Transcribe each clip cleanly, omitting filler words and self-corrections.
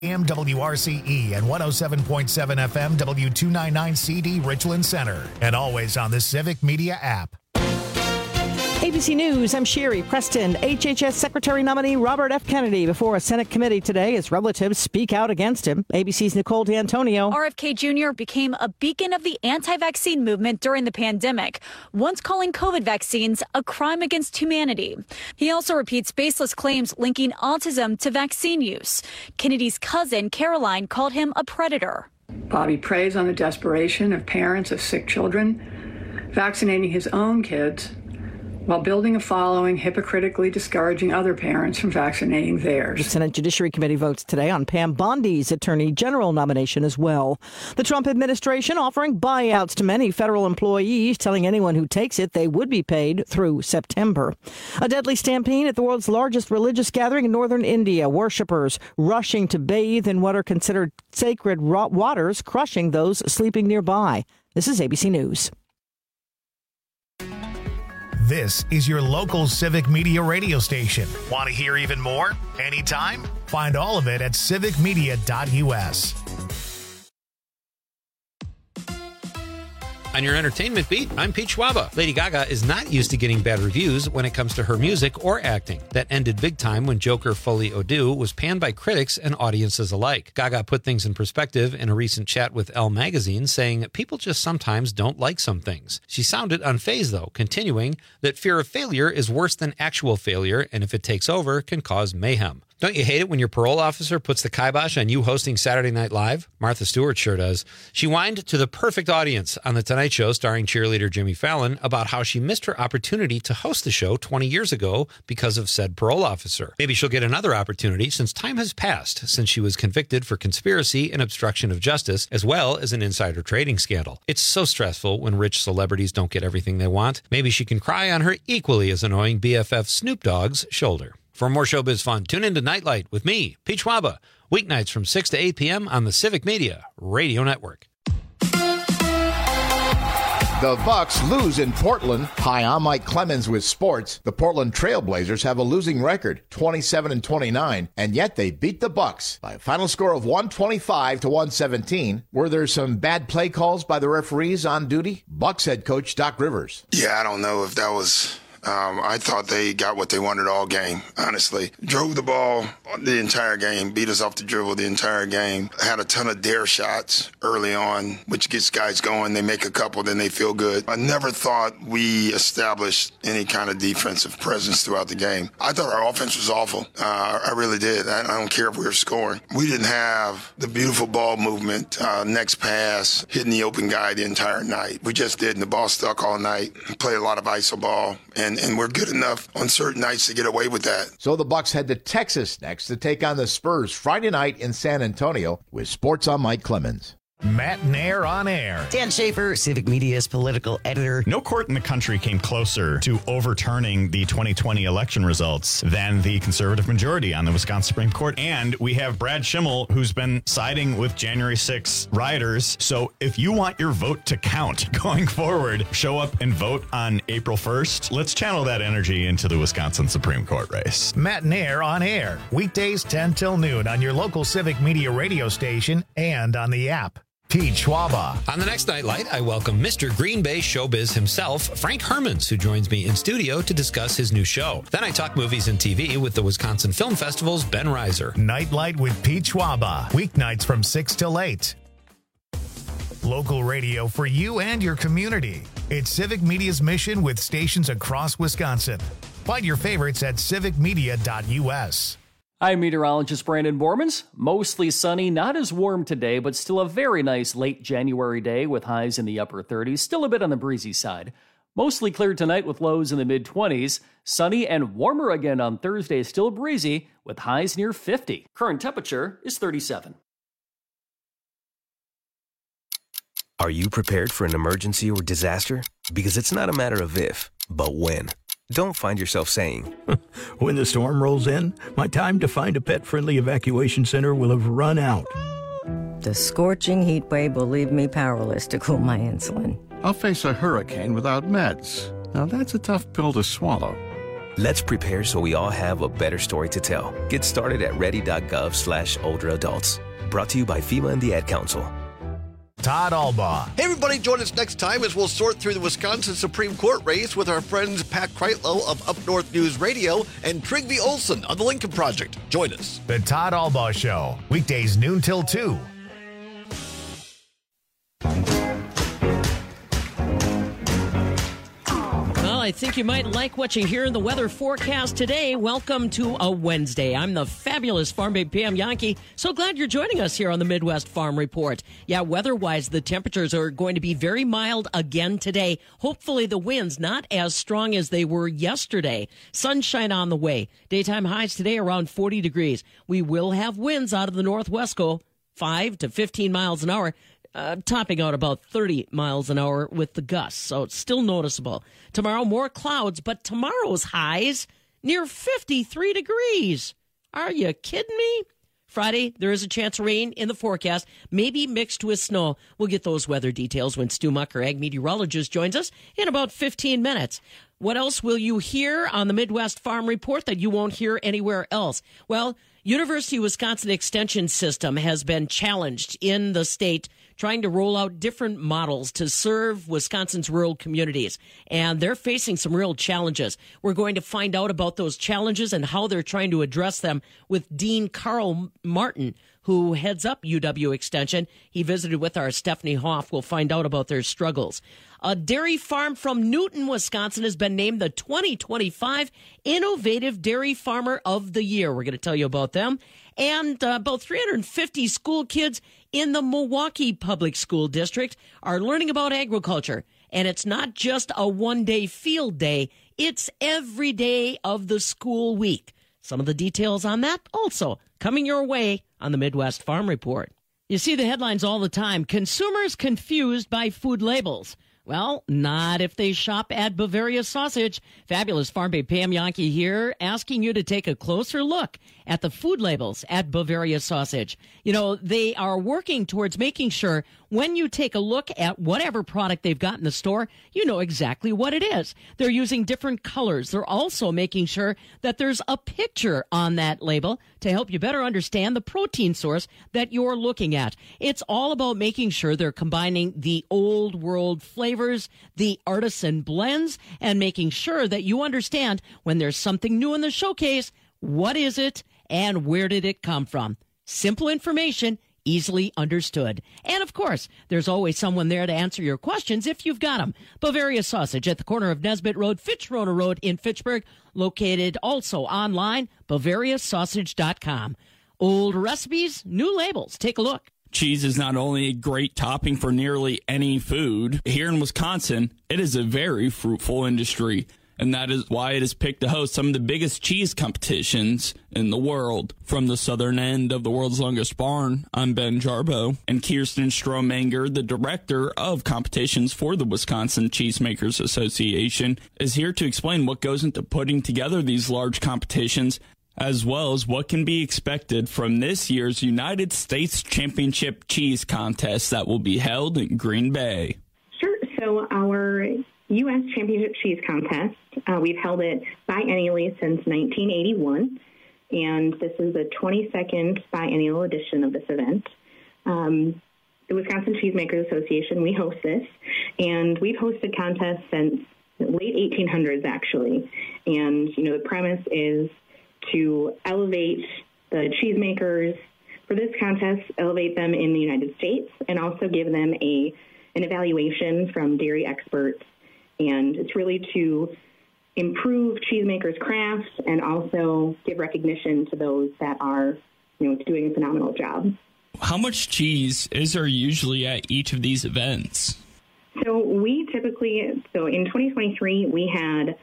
AM WRCE and 107.7 FM W299CD Richland Center. And always on the Civic Media app. ABC News, I'm Sherry Preston. HHS Secretary nominee Robert F. Kennedy before a Senate committee today as relatives speak out against him. ABC's Nicole D'Antonio. RFK Jr. became a beacon of the anti-vaccine movement during the pandemic, once calling COVID vaccines a crime against humanity. He also repeats baseless claims linking autism to vaccine use. Kennedy's cousin, Caroline, called him a predator. Bobby preys on the desperation of parents of sick children, vaccinating his own kids, while building a following hypocritically discouraging other parents from vaccinating theirs. The Senate Judiciary Committee votes today on Pam Bondi's Attorney General nomination as well. The Trump administration offering buyouts to many federal employees, telling anyone who takes it they would be paid through September. A deadly stampede at the world's largest religious gathering in northern India. Worshippers rushing to bathe in what are considered sacred waters, crushing those sleeping nearby. This is ABC News. This is your local Civic Media radio station. Want to hear even more? Anytime? Find all of it at civicmedia.us. On your entertainment beat, I'm Pete Schwaba. Lady Gaga is not used to getting bad reviews when it comes to her music or acting. That ended big time when Joker Folie à Deux was panned by critics and audiences alike. Gaga put things in perspective in a recent chat with Elle magazine, saying, "People just sometimes don't like some things." She sounded unfazed, though, continuing that fear of failure is worse than actual failure, and if it takes over, can cause mayhem. Don't you hate it when your parole officer puts the kibosh on you hosting Saturday Night Live? Martha Stewart sure does. She whined to the perfect audience on The Tonight Show starring cheerleader Jimmy Fallon about how she missed her opportunity to host the show 20 years ago because of said parole officer. Maybe she'll get another opportunity since time has passed since she was convicted for conspiracy and obstruction of justice, as well as an insider trading scandal. It's so stressful when rich celebrities don't get everything they want. Maybe she can cry on her equally as annoying BFF Snoop Dogg's shoulder. For more showbiz fun, tune in to Nightlight with me, Pete Schwaba, weeknights from 6 to 8 p.m. on the Civic Media Radio Network. The Bucks lose in Portland. Hi, I'm Mike Clemens with sports. The Portland Trail Blazers have a losing record, 27-29, and yet they beat the Bucks by a final score of 125-117. Were there some bad play calls by the referees on duty? Bucks head coach Doc Rivers. Yeah, I don't know if that was... I thought they got what they wanted all game, honestly. Drove the ball the entire game, beat us off the dribble the entire game. Had a ton of dare shots early on, which gets guys going. They make a couple, then they feel good. I never thought we established any kind of defensive presence throughout the game. I thought our offense was awful. I really did. I don't care if we were scoring. We didn't have the beautiful ball movement, next pass, hitting the open guy the entire night. We just didn't. The ball stuck all night. Played a lot of iso ball. And we're good enough on certain nights to get away with that. So the Bucks head to Texas next to take on the Spurs Friday night in San Antonio. With sports, I'm Mike Clemens. Matt Nair on air. Dan Schaefer, Civic Media's political editor. No court in the country came closer to overturning the 2020 election results than the conservative majority on the Wisconsin Supreme Court. And we have Brad Schimmel, who's been siding with January 6 rioters. So if you want your vote to count going forward, show up and vote on April 1st. Let's channel that energy into the Wisconsin Supreme Court race. Matt Nair on air. Weekdays 10 till noon on your local Civic Media radio station and on the app. Pete Schwaba. On the next Nightlight, I welcome Mr. Green Bay Showbiz himself, Frank Hermans, who joins me in studio to discuss his new show. Then I talk movies and TV with the Wisconsin Film Festival's Ben Reiser. Nightlight with Pete Schwaba. Weeknights from 6 till 8. Local radio for you and your community. It's Civic Media's mission with stations across Wisconsin. Find your favorites at civicmedia.us. I'm meteorologist Brandon Bormans. Mostly sunny, not as warm today, but still a very nice late January day with highs in the upper 30s, still a bit on the breezy side. Mostly clear tonight with lows in the mid-20s. Sunny and warmer again on Thursday, still breezy with highs near 50. Current temperature is 37. Are you prepared for an emergency or disaster? Because it's not a matter of if, but when. Don't find yourself saying, when the storm rolls in, my time to find a pet-friendly evacuation center will have run out. The scorching heat wave will leave me powerless to cool my insulin. I'll face a hurricane without meds. Now that's a tough pill to swallow. Let's prepare so we all have a better story to tell. Get started at ready.gov/older adults. Brought to you by FEMA and the Ad Council. Todd Albaugh. Hey, everybody, join us next time as we'll sort through the Wisconsin Supreme Court race with our friends Pat Kreitlow of Up North News Radio and Trygve Olsen of the Lincoln Project. Join us. The Todd Albaugh Show, weekdays noon till 2. I think you might like what you hear in the weather forecast today. Welcome to a Wednesday. I'm the fabulous Farm Babe Pam Yankee. So glad you're joining us here on the Midwest Farm Report. Yeah, weather-wise, the temperatures are going to be very mild again today. Hopefully the winds not as strong as they were yesterday. Sunshine on the way. Daytime highs today around 40 degrees. We will have winds out of the northwest, 5 to 15 miles an hour. Topping out about 30 miles an hour with the gusts, so it's still noticeable. Tomorrow, more clouds, but tomorrow's highs near 53 degrees. Are you kidding me? Friday, there is a chance of rain in the forecast, maybe mixed with snow. We'll get those weather details when Stu Mucker, ag meteorologist, joins us in about 15 minutes. What else will you hear on the Midwest Farm Report that you won't hear anywhere else? Well, University of Wisconsin Extension System has been challenged in the state trying to roll out different models to serve Wisconsin's rural communities. And they're facing some real challenges. We're going to find out about those challenges and how they're trying to address them with Dean Carl Martin, who heads up UW Extension. He visited with our Stephanie Hoff. We'll find out about their struggles. A dairy farm from Newton, Wisconsin has been named the 2025 Innovative Dairy Farmer of the Year. We're going to tell you about them. And about 350 school kids in the Milwaukee Public School District are learning about agriculture. And it's not just a one-day field day. It's every day of the school week. Some of the details on that also coming your way on the Midwest Farm Report. You see the headlines all the time. Consumers confused by food labels. Well, not if they shop at Bavaria Sausage. Fabulous Farm Babe Pam Yankee here, asking you to take a closer look at the food labels at Bavaria Sausage. You know, they are working towards making sure when you take a look at whatever product they've got in the store, you know exactly what it is. They're using different colors. They're also making sure that there's a picture on that label to help you better understand the protein source that you're looking at. It's all about making sure they're combining the old world flavors, the artisan blends, and making sure that you understand when there's something new in the showcase, what is it and where did it come from? Simple information, easily understood. And of course, there's always someone there to answer your questions if you've got them. Bavaria Sausage at the corner of Nesbitt Road, Fitzroy Road in Fitchburg, located also online, BavariaSausage.com. Old recipes, new labels. Take a look. Cheese is not only a great topping for nearly any food. Here in Wisconsin, it is a very fruitful industry. And that is why it is picked to host some of the biggest cheese competitions in the world. From the southern end of the world's longest barn, I'm Ben Jarbo. And Kirsten Stromanger, the director of competitions for the Wisconsin Cheesemakers Association, is here to explain what goes into putting together these large competitions, as well as what can be expected from this year's United States Championship Cheese Contest that will be held in Green Bay. Sure. So our U.S. Championship Cheese Contest, we've held it biennially since 1981, and this is the 22nd biennial edition of this event. The Wisconsin Cheesemakers Association, we host this, and we've hosted contests since the late 1800s, actually. And, you know, the premise is to elevate the cheesemakers for this contest, elevate them in the United States, and also give them an evaluation from dairy experts. And it's really to improve cheesemakers' crafts and also give recognition to those that are, you know, doing a phenomenal job. How much cheese is there usually at each of these events? So in 2023, we had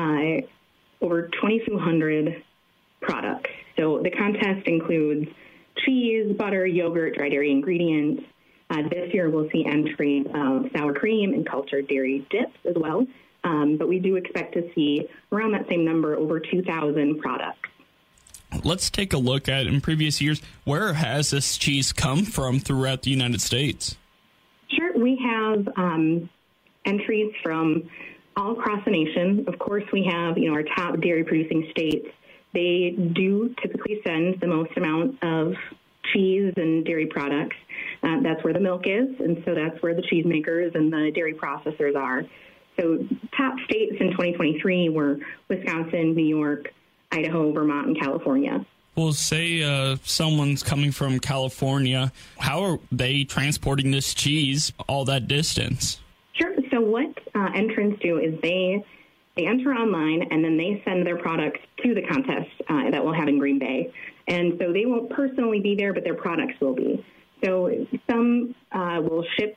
over 2,200 products. So the contest includes cheese, butter, yogurt, dry dairy ingredients. This year, we'll see entries of sour cream and cultured dairy dips as well. But we do expect to see around that same number, over 2,000 products. Let's take a look at, in previous years, where has this cheese come from throughout the United States? Sure. We have entries from all across the nation. Of course, we have, our top dairy producing states. They do typically send the most amount of cheese and dairy products. That's where the milk is, and so that's where the cheesemakers and the dairy processors are. So top states in 2023 were Wisconsin, New York, Idaho, Vermont, and California. Well, say someone's coming from California. How are they transporting this cheese all that distance? Sure. So what entrants do is they enter online, and then they send their products to the contest that we'll have in Green Bay. And so they won't personally be there, but their products will be. So some will ship,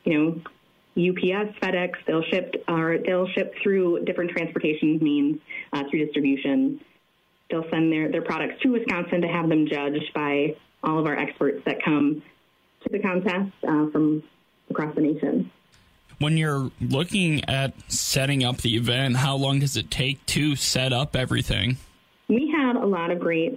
UPS, FedEx. They'll ship through different transportation means through distribution. They'll send their products to Wisconsin to have them judged by all of our experts that come to the contest from across the nation. When you're looking at setting up the event, how long does it take to set up everything? We have a lot of great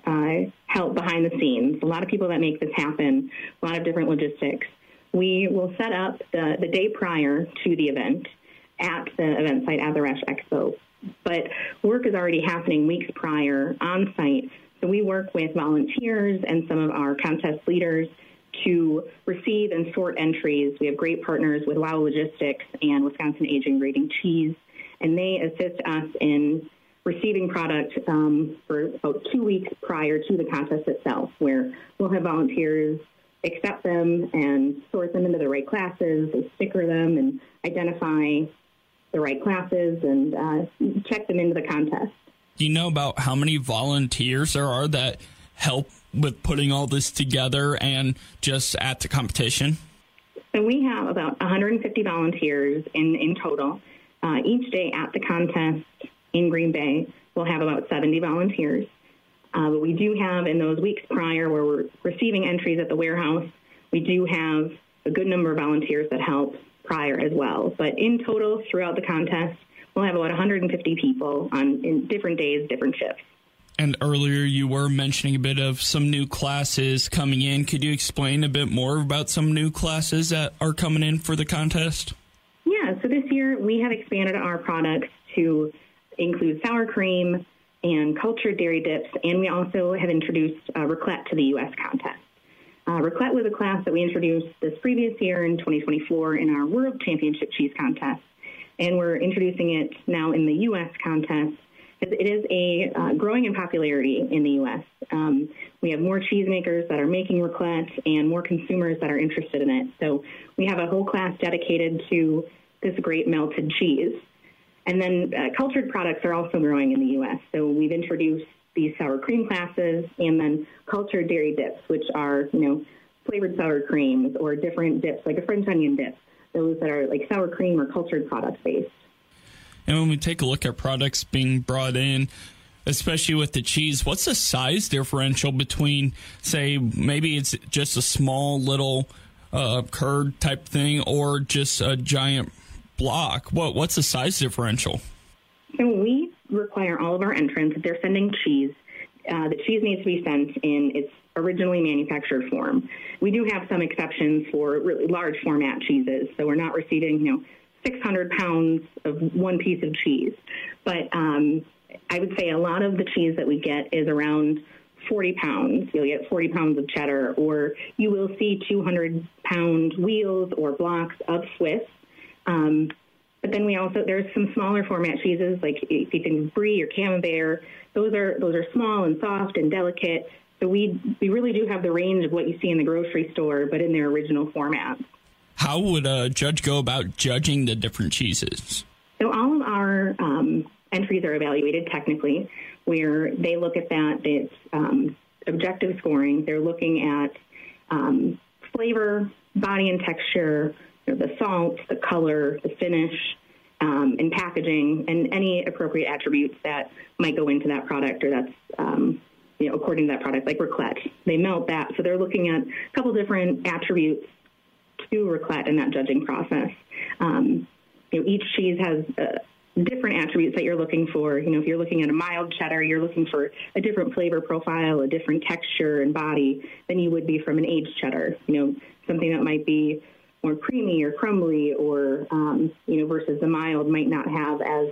help behind the scenes, a lot of people that make this happen, a lot of different logistics. We will set up the day prior to the event at the event site at the Resch Expo. But work is already happening weeks prior on site. So we work with volunteers and some of our contest leaders to receive and sort entries. We have great partners with WOW Logistics and Wisconsin Aging Grading Cheese, and they assist us in receiving product for about 2 weeks prior to the contest itself, where we'll have volunteers accept them and sort them into the right classes, and sticker them and identify the right classes and check them into the contest. Do you know about how many volunteers there are that help with putting all this together and just at the competition? So we have about 150 volunteers in total. Each day at the contest in Green Bay, we'll have about 70 volunteers. But we do have, in those weeks prior where we're receiving entries at the warehouse, we do have a good number of volunteers that help prior as well. But in total, throughout the contest, we'll have about 150 people in different days, different shifts. And earlier you were mentioning a bit of some new classes coming in. Could you explain a bit more about some new classes that are coming in for the contest? Yeah, so this year we have expanded our products to include sour cream and cultured dairy dips, and we also have introduced raclette to the U.S. contest. Raclette was a class that we introduced this previous year in 2024 in our World Championship Cheese Contest, and we're introducing it now in the U.S. contest. It is growing in popularity in the U.S. We have more cheesemakers that are making raclette and more consumers that are interested in it. So we have a whole class dedicated to this great melted cheese. And then cultured products are also growing in the U.S. So we've introduced these sour cream classes and then cultured dairy dips, which are, flavored sour creams or different dips, like a French onion dip, those that are like sour cream or cultured product based. And when we take a look at products being brought in, especially with the cheese, what's the size differential between, say, maybe it's just a small little curd type thing or just a giant block? What's the size differential? So we require all of our entrants, if they're sending cheese, the cheese needs to be sent in its originally manufactured form. We do have some exceptions for really large format cheeses, so we're not receiving, 600 pounds of one piece of cheese. But I would say a lot of the cheese that we get is around 40 pounds. You'll get 40 pounds of cheddar, or you will see 200-pound wheels or blocks of Swiss. But then there's some smaller format cheeses, like if you think Brie or Camembert. Those are small and soft and delicate. So we really do have the range of what you see in the grocery store, but in their original format. How would a judge go about judging the different cheeses? So all of our entries are evaluated technically, where they look at that. It's objective scoring. They're looking at flavor, body and texture, the salt, the color, the finish, and packaging, and any appropriate attributes that might go into that product or that's according to that product, like raclette. They melt that. So they're looking at a couple different attributes to raclette in that judging process. Each cheese has different attributes that you're looking for. If you're looking at a mild cheddar, you're looking for a different flavor profile, a different texture and body than you would be from an aged cheddar. Something that might be more creamy or crumbly, or versus the mild might not have as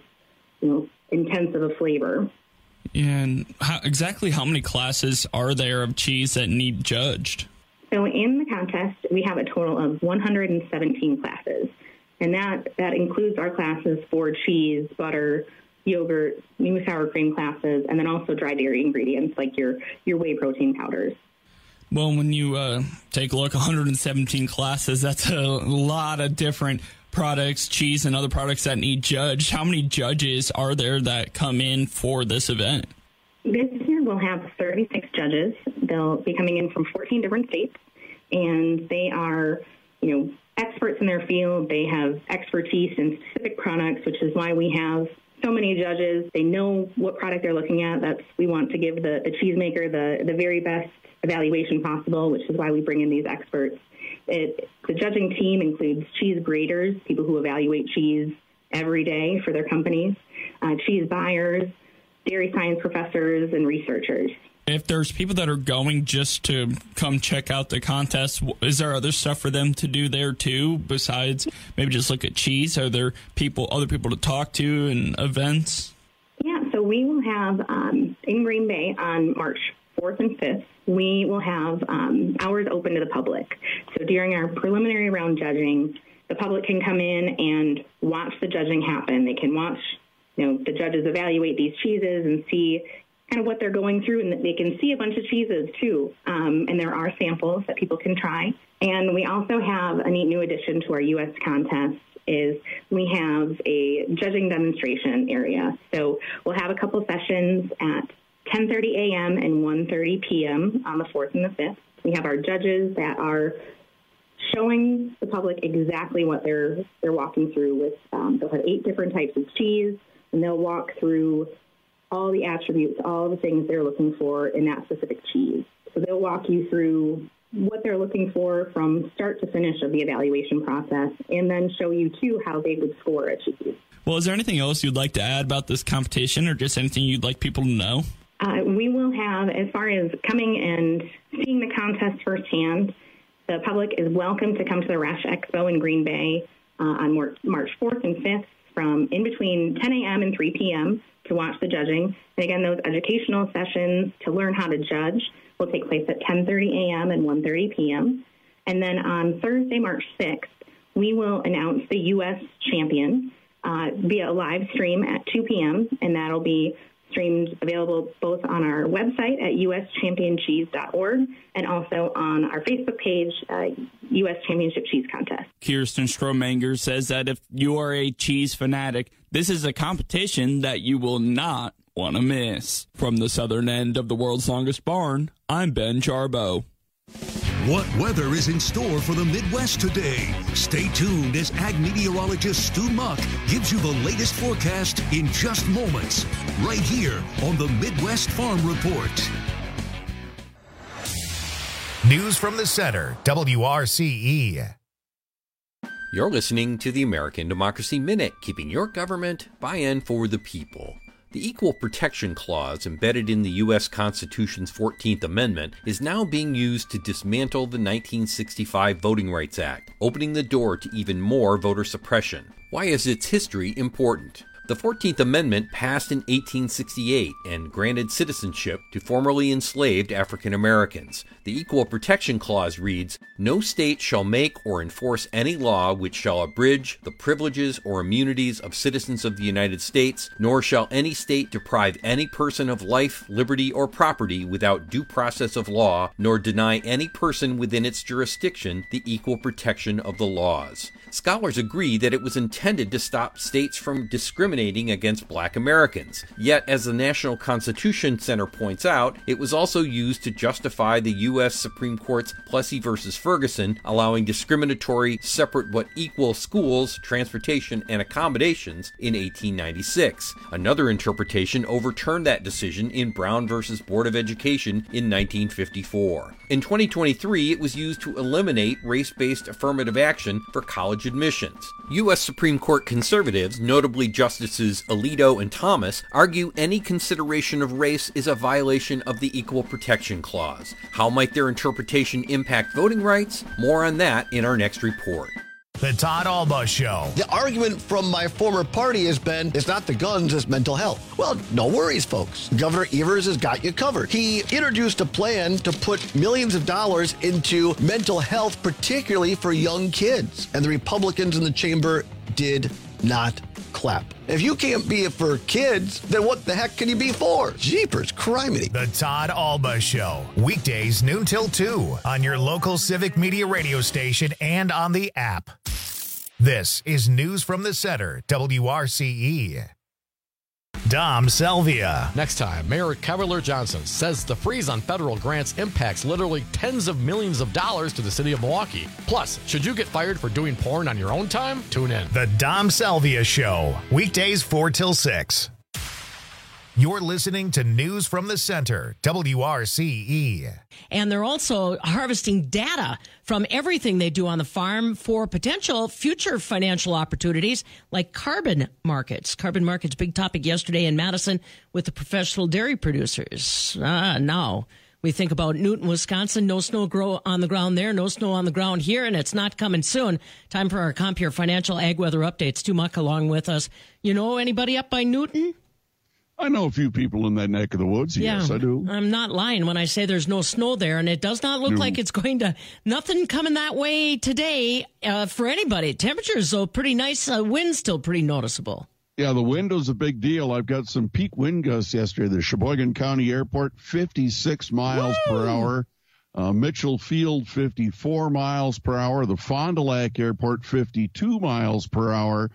intense of a flavor. And exactly how many classes are there of cheese that need judged? So in the contest, we have a total of 117 classes, and that includes our classes for cheese, butter, yogurt, new sour cream classes, and then also dry dairy ingredients like your whey protein powders. Well, when you take a look, 117 classes, that's a lot of different products, cheese, and other products that need judged. How many judges are there that come in for this event? This year we'll have 36 judges. They'll be coming in from 14 different states, and they are, experts in their field. They have expertise in specific products, which is why we have so many judges. They know what product they're looking at. We want to give the cheesemaker the very best evaluation possible, which is why we bring in these experts. The judging team includes cheese graders, people who evaluate cheese every day for their companies, cheese buyers, dairy science professors, and researchers. If there's people that are going just to come check out the contest, is there other stuff for them to do there too, besides maybe just look at cheese? Are there other people to talk to and events? Yeah, so we will have, in Green Bay on March 4th and 5th, we will have hours open to the public. So during our preliminary round judging, the public can come in and watch the judging happen. They can watch, the judges evaluate these cheeses and see kind of what they're going through, and they can see a bunch of cheeses too. And there are samples that people can try. And we also have a neat new addition to our U.S. contest is we have a judging demonstration area. So we'll have a couple sessions at 10:30 a.m. and 1:30 p.m. on the 4th and the 5th. We have our judges that are showing the public exactly what they're walking through with. They'll have 8 different types of cheese, and they'll walk through all the attributes, all the things they're looking for in that specific cheese. So they'll walk you through what they're looking for from start to finish of the evaluation process, and then show you, too, how they would score a cheese. Well, is there anything else you'd like to add about this competition, or just anything you'd like people to know? We will have, as far as coming and seeing the contest firsthand, the public is welcome to come to the Rash Expo in Green Bay on March 4th and 5th from in between 10 a.m. and 3 p.m. to watch the judging. And again, those educational sessions to learn how to judge will take place at 10:30 a.m. and 1:30 p.m. And then on Thursday, March 6th, we will announce the U.S. champion via a live stream at 2 p.m., and that'll be streamed available both on our website at uschampioncheese.org and also on our Facebook page, U.S. Championship Cheese Contest. Kirsten Stromanger says that if you are a cheese fanatic, this is a competition that you will not want to miss. From the southern end of the world's longest barn, I'm Ben Jarbo. What weather is in store for the Midwest today? Stay tuned as ag meteorologist Stu Muck gives you the latest forecast in just moments, right here on the Midwest Farm Report. News from the Center, WRCE. You're listening to the American Democracy Minute, keeping your government by and for the people. The Equal Protection Clause embedded in the U.S. Constitution's 14th Amendment is now being used to dismantle the 1965 Voting Rights Act, opening the door to even more voter suppression. Why is its history important? The 14th Amendment passed in 1868 and granted citizenship to formerly enslaved African Americans. The Equal Protection Clause reads, "No state shall make or enforce any law which shall abridge the privileges or immunities of citizens of the United States, nor shall any state deprive any person of life, liberty, or property without due process of law, nor deny any person within its jurisdiction the equal protection of the laws." Scholars agree that it was intended to stop states from discriminating against Black Americans. Yet, as the National Constitution Center points out, it was also used to justify the U.S. Supreme Court's Plessy v. Ferguson, allowing discriminatory separate but equal schools, transportation, and accommodations in 1896. Another interpretation overturned that decision in Brown v. Board of Education in 1954. In 2023, it was used to eliminate race-based affirmative action for college admissions. U.S. Supreme Court conservatives, notably Justices Alito and Thomas, argue any consideration of race is a violation of the Equal Protection Clause. How might their interpretation impact voting rights? More on that in our next report. The Todd Alba Show. The argument from my former party has been, it's not the guns, it's mental health. Well, no worries, folks. Governor Evers has got you covered. He introduced a plan to put millions of dollars into mental health, particularly for young kids. And the Republicans in the chamber did not clap. If you can't be it for kids, then what the heck can you be for? Jeepers, criminy. The Todd Alba Show. Weekdays noon till 2 on your local Civic Media radio station and on the app. This is News from the Center, WRCE. Dom Salvia. Next time, Mayor Cavalier Johnson says the freeze on federal grants impacts literally tens of millions of dollars to the city of Milwaukee. Plus, should you get fired for doing porn on your own time? Tune in. The Dom Salvia Show. Weekdays 4 till 6. You're listening to News from the Center, WRCE. And they're also harvesting data from everything they do on the farm for potential future financial opportunities like carbon markets. Carbon markets, big topic yesterday in Madison with the professional dairy producers. Now we think about Newton, Wisconsin. No snow grow on the ground there. No snow on the ground here, and it's not coming soon. Time for our Compeer Financial Ag Weather Updates. Stu Muck along with us. You know anybody up by Newton? I know a few people in that neck of the woods. Yeah, yes, I do. I'm not lying when I say there's no snow there, and it does not look like it's going to, nothing coming that way today for anybody. Temperatures, though, pretty nice. Wind still pretty noticeable. Yeah, the wind was a big deal. I've got some peak wind gusts yesterday. The Sheboygan County Airport, 56 miles per hour. Mitchell Field, 54 miles per hour. The Fond du Lac Airport, 52 miles per hour.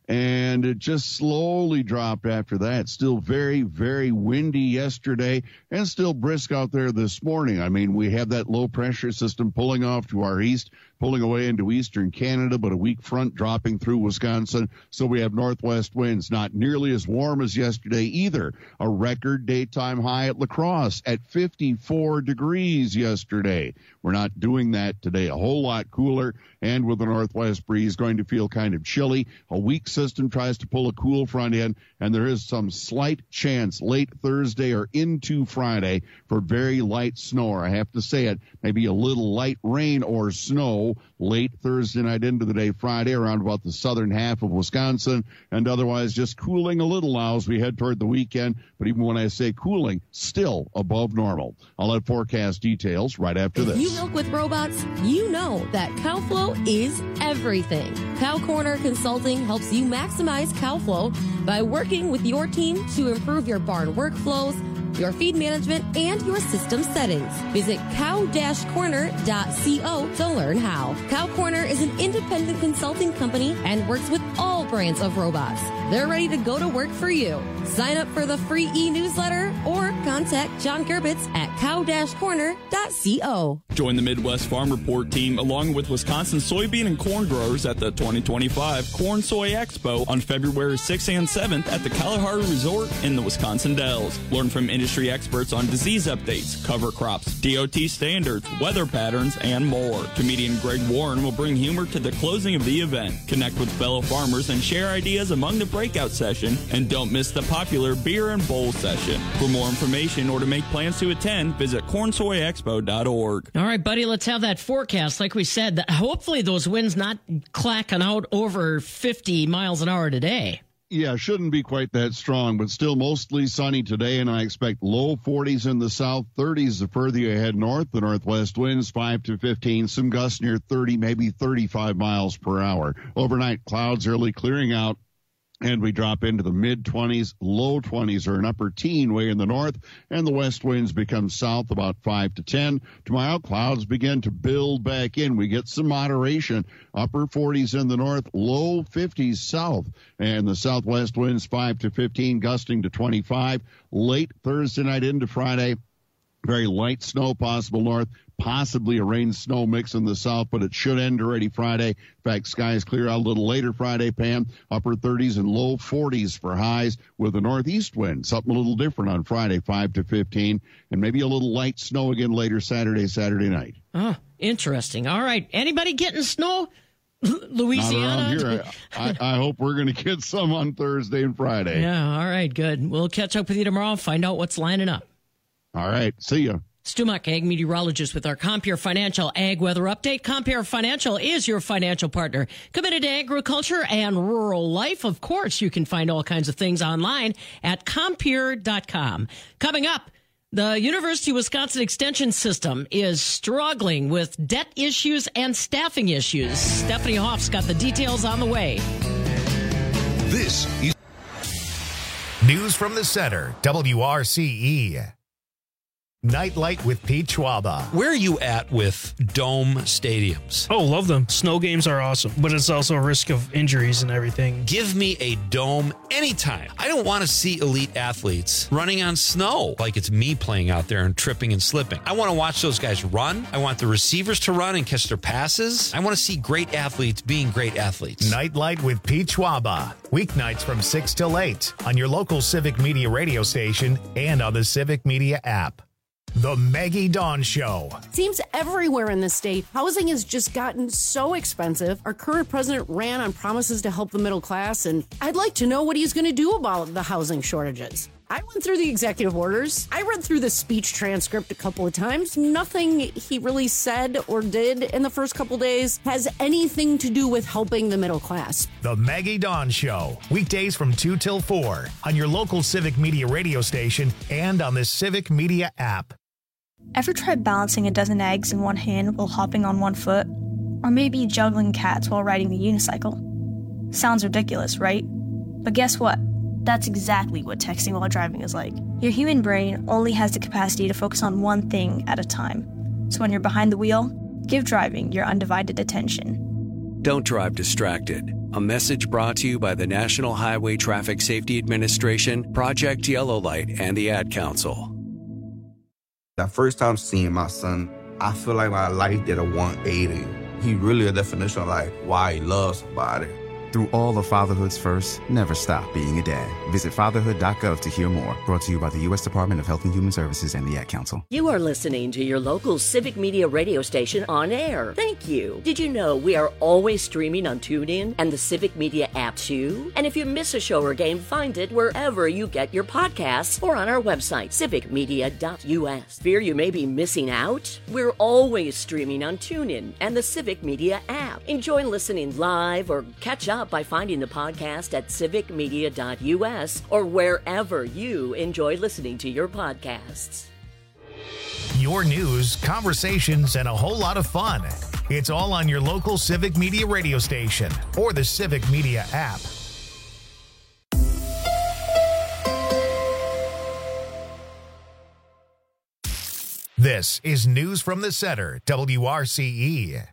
And it just slowly dropped after that. Still very, very windy yesterday and still brisk out there this morning. I mean, we have that low pressure system pulling off to our east, pulling away into eastern Canada, but a weak front dropping through Wisconsin. So we have northwest winds, not nearly as warm as yesterday either. A record daytime high at La Crosse at 54 degrees yesterday. We're not doing that today. A whole lot cooler and with a northwest breeze going to feel kind of chilly. A weak system tries to pull a cool front in, and there is some slight chance late Thursday or into Friday for very light snow, or I have to say it, maybe a little light rain or snow late Thursday night into the day Friday around about the southern half of Wisconsin, and otherwise just cooling a little now as we head toward the weekend. But even when I say cooling, still above normal. I'll have forecast details right after this. If you milk with robots, you know that CowFlow is everything. Cow Corner Consulting helps you maximize cow flow by working with your team to improve your barn workflows, your feed management, and your system settings. Visit cow-corner.co to learn how. Cow Corner is an independent consulting company and works with all brands of robots. They're ready to go to work for you. Sign up for the free e-newsletter or contact John Gerbitz at cow-corner.co. Join the Midwest Farm Report team along with Wisconsin soybean and corn growers at the 2025 Corn Soy Expo on February 6th and 7th at the Kalahari Resort in the Wisconsin Dells. Learn from industry experts on disease updates, cover crops, DOT standards, weather patterns, and more. Comedian Greg Warren will bring humor to the closing of the event. Connect with fellow farmers and share ideas among the breakout session, and don't miss the popular beer and bowl session. For more information or to make plans to attend, visit cornsoyexpo.org. All right, buddy, let's have that forecast. Like we said, hopefully those winds not clacking out over 50 miles an hour today. Yeah, shouldn't be quite that strong, but still mostly sunny today, and I expect low 40s in the south, 30s the further you head north. The northwest winds 5 to 15, some gusts near 30, maybe 35 miles per hour. Overnight, clouds early clearing out, and we drop into the mid-20s, low 20s or an upper teen way in the north, and the west winds become south about 5 to 10. Tomorrow, clouds begin to build back in. We get some moderation, upper 40s in the north, low 50s south, and the southwest winds 5 to 15, gusting to 25. Late Thursday night into Friday, very light snow possible north, possibly a rain-snow mix in the south, but it should end already Friday. In fact, skies clear out a little later Friday, Pam. Upper 30s and low 40s for highs with a northeast wind. Something a little different on Friday, 5 to 15, and maybe a little light snow again later Saturday night. Oh, interesting. All right. Anybody getting snow? Louisiana? Not around here. I hope we're going to get some on Thursday and Friday. Yeah, all right, good. We'll catch up with you tomorrow, find out what's lining up. All right. See ya. Stu Muck, ag meteorologist with our Compare Financial Ag Weather Update. Compare Financial is your financial partner, committed to agriculture and rural life. Of course, you can find all kinds of things online at Compare.com. Coming up, the University of Wisconsin Extension System is struggling with debt issues and staffing issues. Stephanie Hoff's got the details on the way. This is News from the Center, WRCE. Nightlight with Pete Schwaba. Where are you at with dome stadiums? Oh, love them. Snow games are awesome, but it's also a risk of injuries and everything. Give me a dome anytime. I don't want to see elite athletes running on snow like it's me playing out there and tripping and slipping. I want to watch those guys run. I want the receivers to run and catch their passes. I want to see great athletes being great athletes. Nightlight with Pete Schwaba. Weeknights from 6 till 8 on your local Civic Media radio station and on the Civic Media app. The Maggie Dawn Show. Seems everywhere in the state, housing has just gotten so expensive. Our current president ran on promises to help the middle class, and I'd like to know what he's going to do about the housing shortages. I went through the executive orders. I read through the speech transcript a couple of times. Nothing he really said or did in the first couple days has anything to do with helping the middle class. The Maggie Dawn Show. Weekdays from 2 till 4 on your local Civic Media radio station and on the Civic Media app. Ever tried balancing a dozen eggs in one hand while hopping on one foot? Or maybe juggling cats while riding the unicycle? Sounds ridiculous, right? But guess what? That's exactly what texting while driving is like. Your human brain only has the capacity to focus on one thing at a time. So when you're behind the wheel, give driving your undivided attention. Don't drive distracted. A message brought to you by the National Highway Traffic Safety Administration, Project Yellow Light, and the Ad Council. That first time seeing my son, I feel like my life did a 180. He really a definition of like why he loves somebody. Through all of fatherhood's first, never stop being a dad. Visit fatherhood.gov to hear more. Brought to you by the U.S. Department of Health and Human Services and the Ad Council. You are listening to your local Civic Media radio station on air. Thank you. Did you know we are always streaming on TuneIn and the Civic Media app too? And if you miss a show or game, find it wherever you get your podcasts or on our website, civicmedia.us. Fear you may be missing out? We're always streaming on TuneIn and the Civic Media app. Enjoy listening live or catch up by finding the podcast at civicmedia.us or wherever you enjoy listening to your podcasts. Your news, conversations, and a whole lot of fun. It's all on your local Civic Media radio station or the Civic Media app. This is News from the Center, WRCE.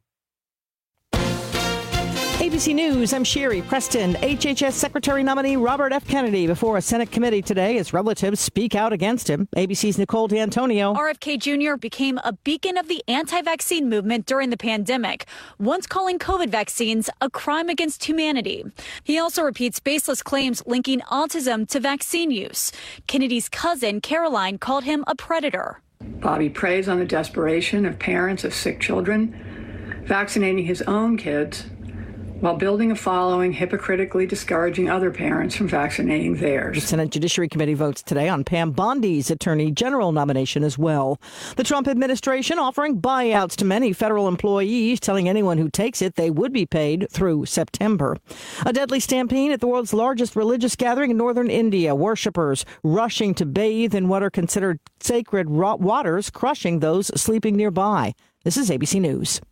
ABC News, I'm Sherry Preston. HHS Secretary nominee Robert F. Kennedy before a Senate committee today as relatives speak out against him. ABC's Nicole D'Antonio. RFK Jr. became a beacon of the anti-vaccine movement during the pandemic, once calling COVID vaccines a crime against humanity. He also repeats baseless claims linking autism to vaccine use. Kennedy's cousin, Caroline, called him a predator. Bobby preys on the desperation of parents of sick children, vaccinating his own kids, while building a following, hypocritically discouraging other parents from vaccinating theirs. The Senate Judiciary Committee votes today on Pam Bondi's Attorney General nomination as well. The Trump administration offering buyouts to many federal employees, telling anyone who takes it they would be paid through September. A deadly stampede at the world's largest religious gathering in northern India. Worshippers rushing to bathe in what are considered sacred waters, crushing those sleeping nearby. This is ABC News.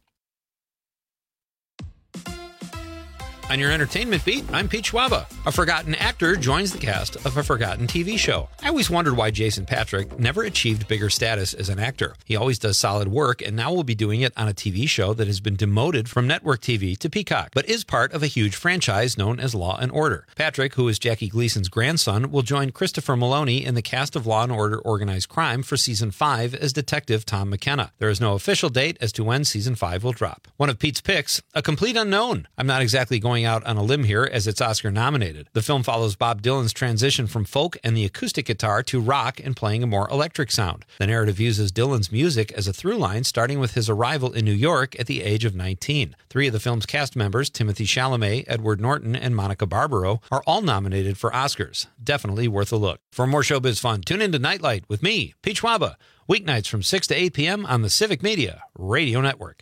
On your entertainment beat, I'm Pete Schwaba. A forgotten actor joins the cast of a forgotten TV show. I always wondered why Jason Patric never achieved bigger status as an actor. He always does solid work, and now will be doing it on a TV show that has been demoted from network TV to Peacock, but is part of a huge franchise known as Law & Order. Patrick, who is Jackie Gleason's grandson, will join Christopher Maloney in the cast of Law & Order Organized Crime for Season 5 as Detective Tom McKenna. There is no official date as to when Season 5 will drop. One of Pete's picks, a complete unknown. I'm not exactly going going out on a limb here as it's Oscar nominated. The film follows Bob Dylan's transition from folk and the acoustic guitar to rock and playing a more electric sound. The narrative uses Dylan's music as a through line, starting with his arrival in New York at the age of 19. 3 of the film's cast members, Timothée Chalamet, Edward Norton, and Monica Barbaro, are all nominated for Oscars. Definitely worth a look. For more showbiz fun, tune in to Nightlight with me, Pete Schwaba, weeknights from 6 to 8 p.m. on the Civic Media Radio Network.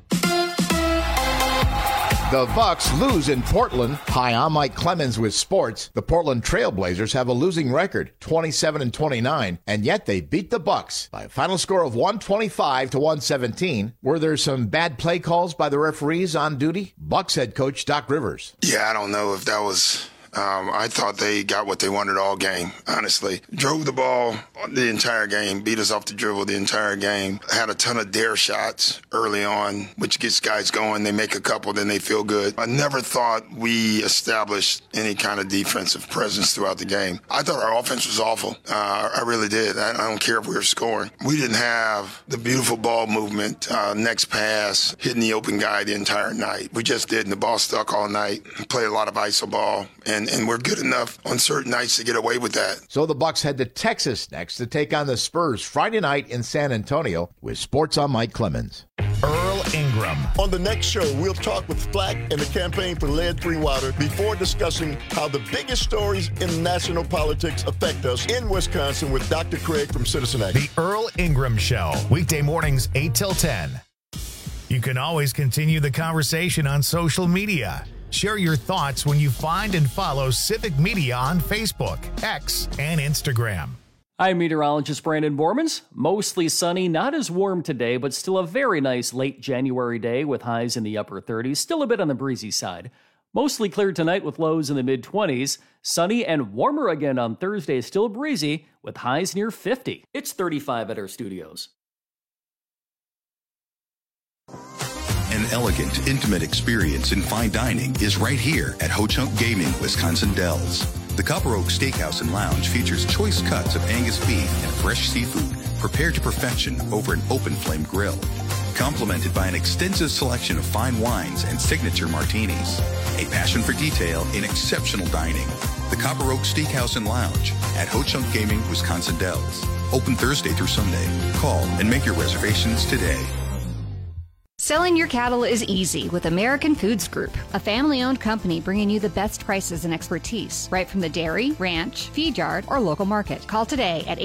The Bucks lose in Portland. Hi, I'm Mike Clemens with sports. The Portland Trail Blazers have a losing record, 27-29, and yet they beat the Bucks by a final score of 125-117. Were there some bad play calls by the referees on duty? Bucks head coach Doc Rivers. Yeah, I don't know if that was... I thought they got what they wanted all game, honestly. Drove the ball the entire game, beat us off the dribble the entire game. Had a ton of dare shots early on, which gets guys going. They make a couple, then they feel good. I never thought we established any kind of defensive presence throughout the game. I thought our offense was awful. I really did. I don't care if we were scoring. We didn't have the beautiful ball movement, next pass, hitting the open guy the entire night. We just didn't. The ball stuck all night. Played a lot of iso ball. And we're good enough on certain nights to get away with that. So the Bucks head to Texas next to take on the Spurs Friday night in San Antonio. With sports, I'm Mike Clemens. Earl Ingram. On the next show, we'll talk with Flack and the campaign for lead-free water before discussing how the biggest stories in national politics affect us in Wisconsin with Dr. Craig from Citizen Action. The Earl Ingram Show, weekday mornings 8 till 10. You can always continue the conversation on social media. Share your thoughts when you find and follow Civic Media on Facebook, X, and Instagram. I'm meteorologist Brandon Bormans. Mostly sunny, not as warm today, but still a very nice late January day with highs in the upper 30s, still a bit on the breezy side. Mostly clear tonight with lows in the mid-20s. Sunny and warmer again on Thursday, still breezy with highs near 50. It's 35 at our studios. An elegant, intimate experience in fine dining is right here at Ho Chunk Gaming, Wisconsin Dells. The Copper Oak Steakhouse and Lounge features choice cuts of Angus beef and fresh seafood prepared to perfection over an open flame grill, complemented by an extensive selection of fine wines and signature martinis. A passion for detail in exceptional dining. The Copper Oak Steakhouse and Lounge at Ho Chunk Gaming, Wisconsin Dells. Open Thursday through Sunday. Call and make your reservations today. Selling your cattle is easy with American Foods Group, a family-owned company bringing you the best prices and expertise, right from the dairy, ranch, feed yard, or local market. Call today at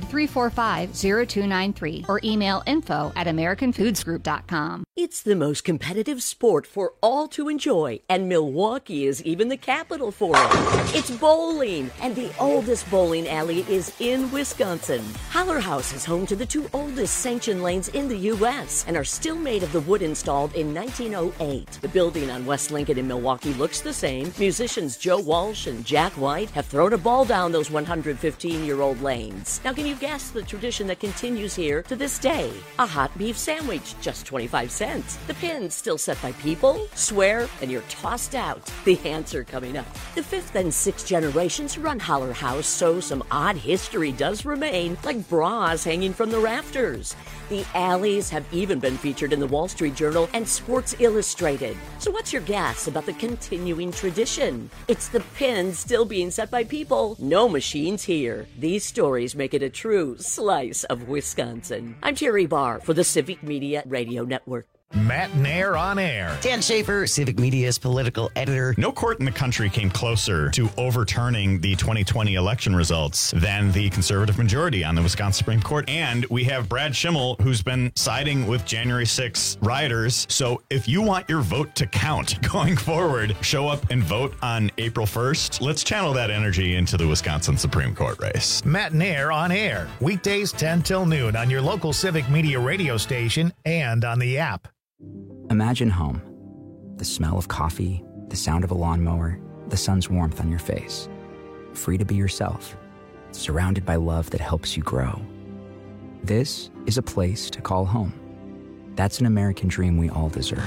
800-345-0293 or email info@americanfoodsgroup.com. It's the most competitive sport for all to enjoy, and Milwaukee is even the capital for it. It's bowling, and the oldest bowling alley is in Wisconsin. Holler House is home to the 2 oldest sanctioned lanes in the U.S. and are still made of the wood installed in 1908. The building on West Lincoln in Milwaukee looks the same. Musicians Joe Walsh and Jack White have thrown a ball down those 115-year-old lanes. Now, can you guess the tradition that continues here to this day? A hot beef sandwich, just 25 cents. The pins still set by people, swear, and you're tossed out. The answer coming up. The 5th and 6th generations run Holler House, so some odd history does remain, like bras hanging from the rafters. The alleys have even been featured in the Wall Street Journal and Sports Illustrated. So what's your guess about the continuing tradition? It's the pins still being set by people. No machines here. These stories make it a true slice of Wisconsin. I'm Terry Barr for the Civic Media Radio Network. Matt Nair on air. Dan Schaefer, Civic Media's political editor. No court in the country came closer to overturning the 2020 election results than the conservative majority on the Wisconsin Supreme Court. And we have Brad Schimmel, who's been siding with January 6th rioters. So if you want your vote to count going forward, show up and vote on April 1st. Let's channel that energy into the Wisconsin Supreme Court race. Matt Nair on air. Weekdays 10 till noon on your local Civic Media radio station and on the app. Imagine home. The smell of coffee, the sound of a lawnmower, the sun's warmth on your face. Free to be yourself, surrounded by love that helps you grow. This is a place to call home. That's an American dream we all deserve.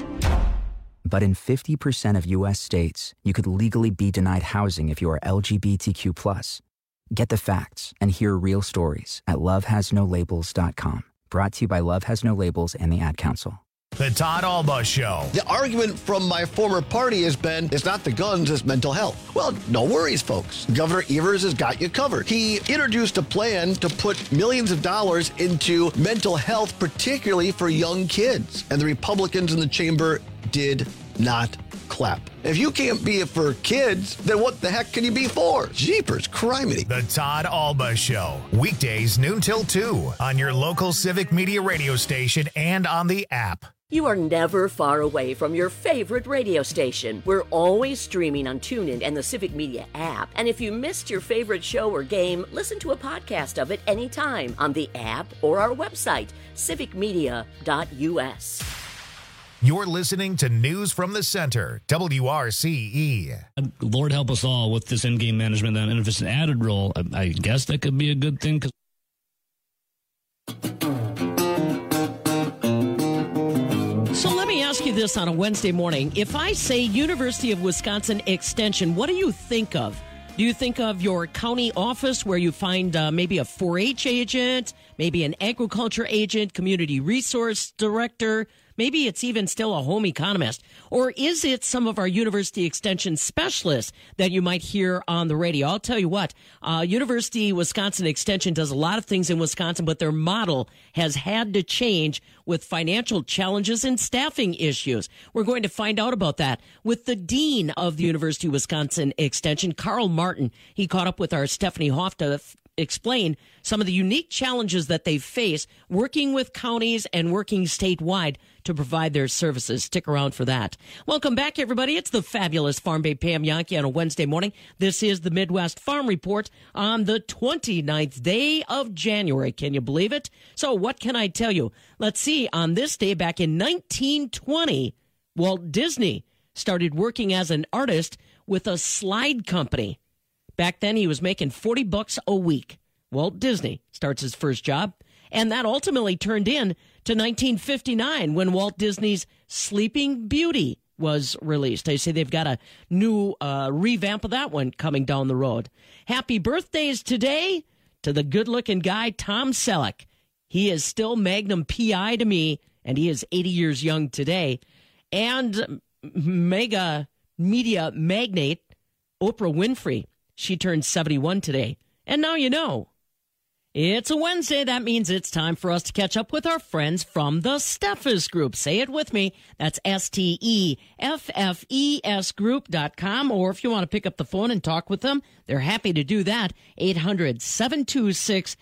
But in 50% of U.S. states, you could legally be denied housing if you are LGBTQ+. Get the facts and hear real stories at lovehasnolabels.com. Brought to you by Love Has No Labels and the Ad Council. The Todd Alba Show. The argument from my former party has been, it's not the guns, it's mental health. Well, no worries, folks. Governor Evers has got you covered. He introduced a plan to put millions of dollars into mental health, particularly for young kids. And the Republicans in the chamber did not clap. If you can't be it for kids, then what the heck can you be for? Jeepers, criminy. The Todd Alba Show. Weekdays noon till 2 on your local Civic Media radio station and on the app. You are never far away from your favorite radio station. We're always streaming on TuneIn and the Civic Media app. And if you missed your favorite show or game, listen to a podcast of it anytime on the app or our website, civicmedia.us. You're listening to News from the Center, WRCE. Lord help us all with this in-game management. And if it's an added role, I guess that could be a good thing. So let me ask you this on a Wednesday morning. If I say University of Wisconsin Extension, what do you think of? Do you think of your county office where you find maybe a 4-H agent, maybe an agriculture agent, community resource director? Maybe it's even still a home economist. Or is it some of our university extension specialists that you might hear on the radio? I'll tell you what, University Wisconsin Extension does a lot of things in Wisconsin, but their model has had to change with financial challenges and staffing issues. We're going to find out about that with the dean of the University of Wisconsin Extension, Carl Martin. He caught up with our Stephanie Hoff to explain some of the unique challenges that they face working with counties and working statewide to provide their services. Stick around for that. Welcome back, everybody. It's the fabulous Farm Babe Pam Jahnke on a Wednesday morning. This is the Midwest Farm Report on the 29th day of January. Can you believe it? So what can I tell you? Let's see. On this day back in 1920, Walt Disney started working as an artist with a slide company. Back then, he was making $40 a week. Walt Disney starts his first job, and that ultimately turned in to 1959 when Walt Disney's Sleeping Beauty was released. They say they've got a new revamp of that one coming down the road. Happy birthdays today to the good-looking guy, Tom Selleck. He is still Magnum PI to me, and he is 80 years young today. And mega media magnate Oprah Winfrey. She turned 71 today. And now you know. It's a Wednesday. That means it's time for us to catch up with our friends from the Steffes Group. Say it with me. That's STEFFES Group.com. Or if you want to pick up the phone and talk with them, they're happy to do that. 800-726-8609.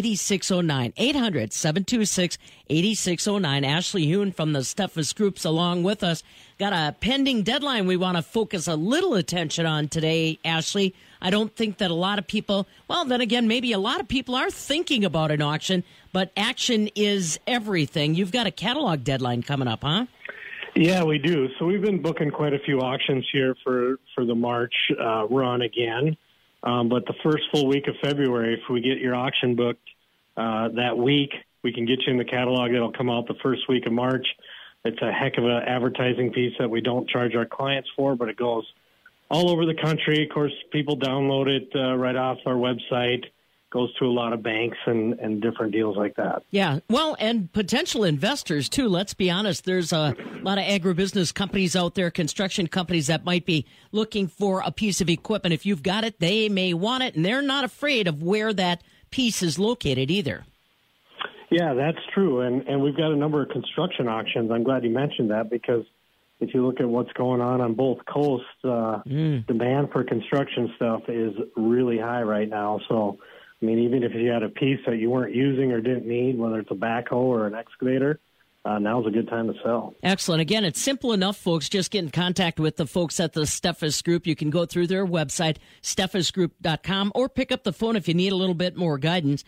800-726-8609. Ashley Hoon from the Steffes Group's along with us. Got a pending deadline we want to focus a little attention on today, Ashley. I don't think that a lot of people, well, then again, maybe a lot of people are thinking about an auction, but action is everything. You've got a catalog deadline coming up, huh? Yeah, we do. So we've been booking quite a few auctions here for the March run again. But the first full week of February, if we get your auction booked that week, we can get you in the catalog that'll come out the first week of March. It's a heck of an advertising piece that we don't charge our clients for, but it goes all over the country. Of course, people download it right off our website. Goes to a lot of banks and different deals like that. Yeah, well, and potential investors, too. Let's be honest. There's a lot of agribusiness companies out there, construction companies that might be looking for a piece of equipment. If you've got it, they may want it, and they're not afraid of where that piece is located either. Yeah, that's true. And we've got a number of construction auctions. I'm glad you mentioned that because if you look at what's going on both coasts, demand for construction stuff is really high right now. So, I mean, even if you had a piece that you weren't using or didn't need, whether it's a backhoe or an excavator, now's a good time to sell. Excellent. Again, it's simple enough, folks. Just get in contact with the folks at the Steffes Group. You can go through their website, steffesgroup.com, or pick up the phone if you need a little bit more guidance,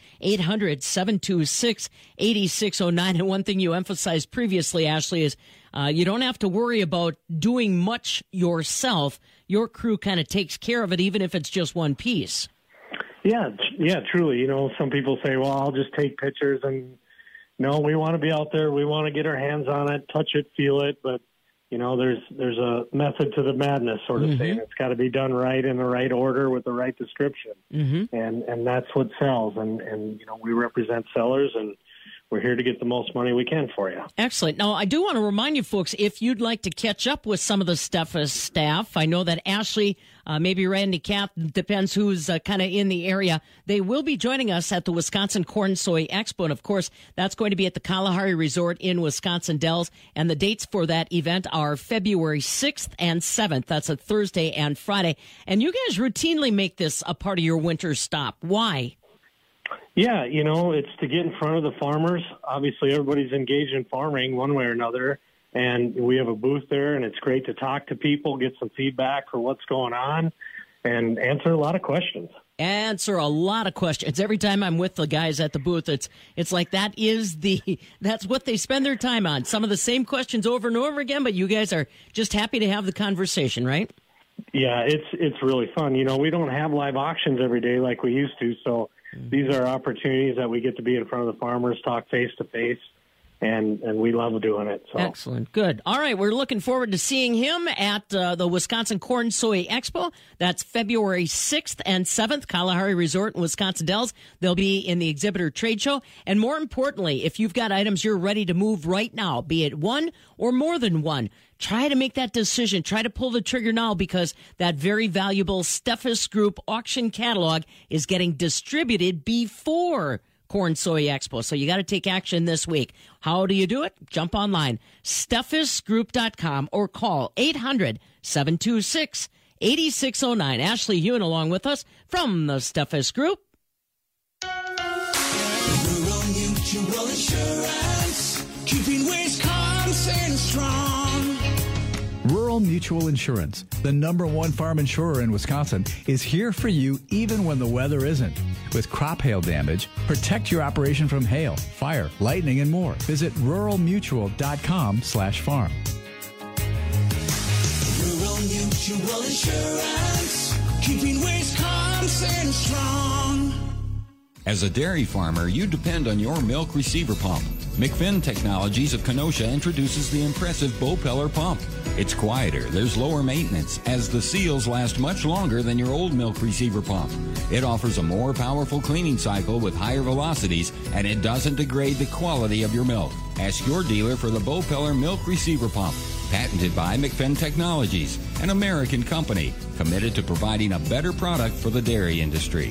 800-726-8609. And one thing you emphasized previously, Ashley, is you don't have to worry about doing much yourself. Your crew kind of takes care of it, even if it's just one piece. Yeah, truly. You know, some people say, well, I'll just take pictures. And no, we want to be out there. We want to get our hands on it, touch it, feel it. But, you know, there's a method to the madness, sort of thing. It's got to be done right in the right order with the right description. And that's what sells. And, you know, we represent sellers, and we're here to get the most money we can for you. Excellent. Now, I do want to remind you folks, if you'd like to catch up with some of the Steffes staff, I know that Ashley, maybe Randy Kath, depends who's kind of in the area. They will be joining us at the Wisconsin Corn Soy Expo. And, of course, that's going to be at the Kalahari Resort in Wisconsin Dells. And the dates for that event are February 6th and 7th. That's a Thursday and Friday. And you guys routinely make this a part of your winter stop. Why? Yeah, it's to get in front of the farmers. Obviously, everybody's engaged in farming one way or another, and we have a booth there, and it's great to talk to people, get some feedback for what's going on, and answer a lot of questions. Answer a lot of questions. Every time I'm with the guys at the booth, it's like that's what they spend their time on. Some of the same questions over and over again, but you guys are just happy to have the conversation, right? Yeah, it's really fun. We don't have live auctions every day like we used to, so these are opportunities that we get to be in front of the farmers, talk face-to-face, and we love doing it. So. Excellent. Good. All right, we're looking forward to seeing him at the Wisconsin Corn Soy Expo. That's February 6th and 7th, Kalahari Resort in Wisconsin Dells. They'll be in the exhibitor trade show. And more importantly, if you've got items you're ready to move right now, be it one or more than one, try to make that decision. Try to pull the trigger now because that very valuable Steffes Group auction catalog is getting distributed before Corn Soy Expo. So you got to take action this week. How do you do it? Jump online, SteffesGroup.com, or call 800-726-8609. Ashley Hewen along with us from the Steffes Group. Rural Mutual Insurance, keeping Wisconsin strong. Rural Mutual Insurance, the #1 farm insurer in Wisconsin, is here for you even when the weather isn't. With crop hail damage, protect your operation from hail, fire, lightning, and more. Visit ruralmutual.com/farm. Rural Mutual Insurance, keeping Wisconsin strong. As a dairy farmer, you depend on your milk receiver pump. McFinn Technologies of Kenosha introduces the impressive Bopeller pump. It's quieter, there's lower maintenance, as the seals last much longer than your old milk receiver pump. It offers a more powerful cleaning cycle with higher velocities, and it doesn't degrade the quality of your milk. Ask your dealer for the Bopeller milk receiver pump. Patented by McFinn Technologies, an American company committed to providing a better product for the dairy industry.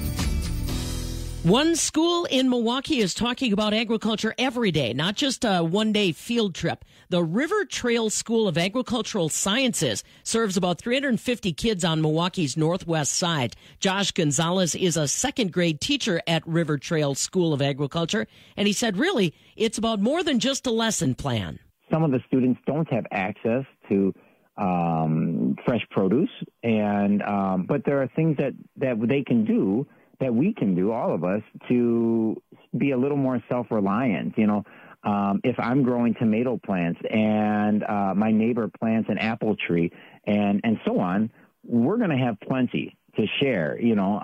One school in Milwaukee is talking about agriculture every day, not just a one-day field trip. The River Trail School of Agricultural Sciences serves about 350 kids on Milwaukee's northwest side. Josh Gonzalez is a second-grade teacher at River Trail School of Agriculture, and he said, really, it's about more than just a lesson plan. Some of the students don't have access to fresh produce, and but there are things that they can do, that we can do, all of us, to be a little more self-reliant. If I'm growing tomato plants and my neighbor plants an apple tree and so on, we're going to have plenty to share,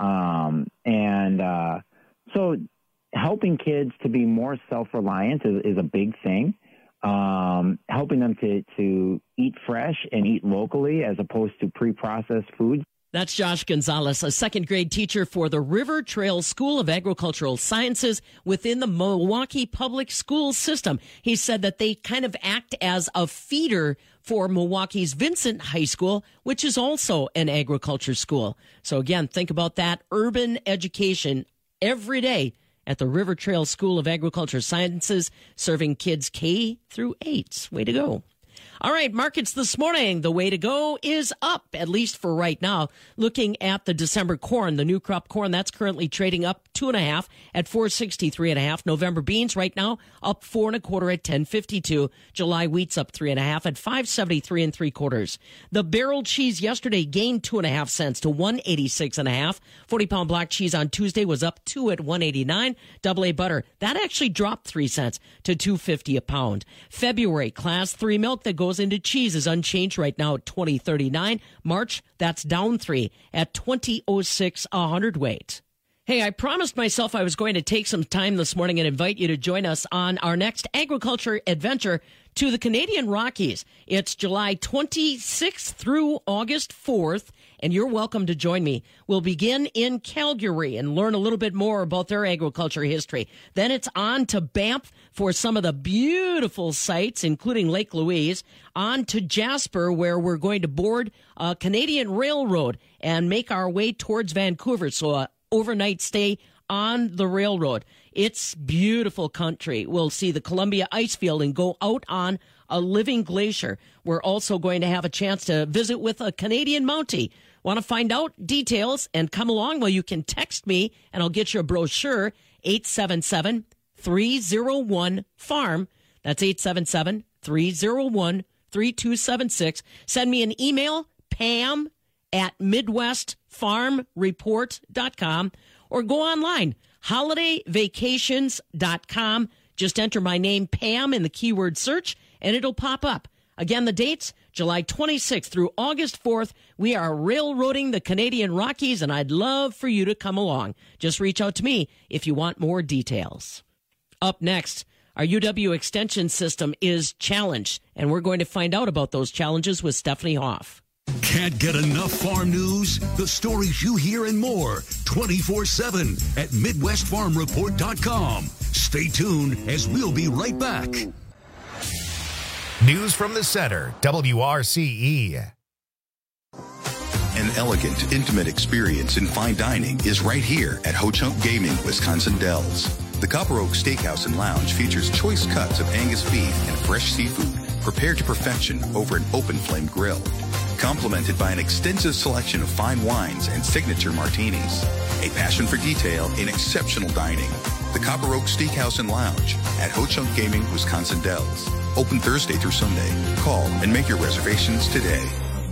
so helping kids to be more self-reliant is a big thing. Helping them to eat fresh and eat locally as opposed to pre-processed foods. That's Josh Gonzalez, a second-grade teacher for the River Trail School of Agricultural Sciences within the Milwaukee Public School System. He said that they kind of act as a feeder for Milwaukee's Vincent High School, which is also an agriculture school. So again, think about that urban education every day at the River Trail School of Agricultural Sciences, serving kids K through 8. Way to go. All right, markets this morning. The way to go is up, at least for right now. Looking at the December corn, the new crop corn, that's currently trading up 2.5 at 463.5. November beans right now up 4.25 at 10.52. July wheat's up 3.5 at 573 3/4. The barrel cheese yesterday gained 2.5 cents to 186.5. 40-pound block cheese on Tuesday was up 2 at 189. Double A butter, that actually dropped 3 cents to 2.50 a pound. February class 3 milk that goes into cheese is unchanged right now at 20.39. March, that's down 3 at 20.06 a hundredweight. Hey, I promised myself I was going to take some time this morning and invite you to join us on our next agriculture adventure to the Canadian Rockies. It's July 26th through August 4th, and you're welcome to join me. We'll begin in Calgary and learn a little bit more about their agriculture history. Then it's on to Banff for some of the beautiful sights, including Lake Louise. On to Jasper, where we're going to board a Canadian railroad and make our way towards Vancouver. So an overnight stay on the railroad. It's beautiful country. We'll see the Columbia Icefield and go out on a living glacier. We're also going to have a chance to visit with a Canadian Mountie. Want to find out details and come along? Well, you can text me and I'll get you a brochure, 877-301-FARM. That's 877-301-3276. Send me an email, pam@midwestfarmreport.com, or go online, holidayvacations.com. Just enter my name, Pam, in the keyword search, and it'll pop up. Again, the dates, July 26th through August 4th. We are railroading the Canadian Rockies, and I'd love for you to come along. Just reach out to me if you want more details. Up next, our UW extension system is challenged, and we're going to find out about those challenges with Stephanie Hoff. Can't get enough farm news? The stories you hear and more 24/7 at MidwestFarmReport.com. Stay tuned as we'll be right back. News from the center, WRCE. An elegant, intimate experience in fine dining is right here at Ho Chunk Gaming, Wisconsin Dells. The Copper Oak Steakhouse and Lounge features choice cuts of Angus beef and fresh seafood prepared to perfection over an open flame grill, complemented by an extensive selection of fine wines and signature martinis. A passion for detail in exceptional dining. The Copper Oak Steakhouse and Lounge at Ho Chunk Gaming, Wisconsin Dells. Open Thursday through Sunday. Call and make your reservations today.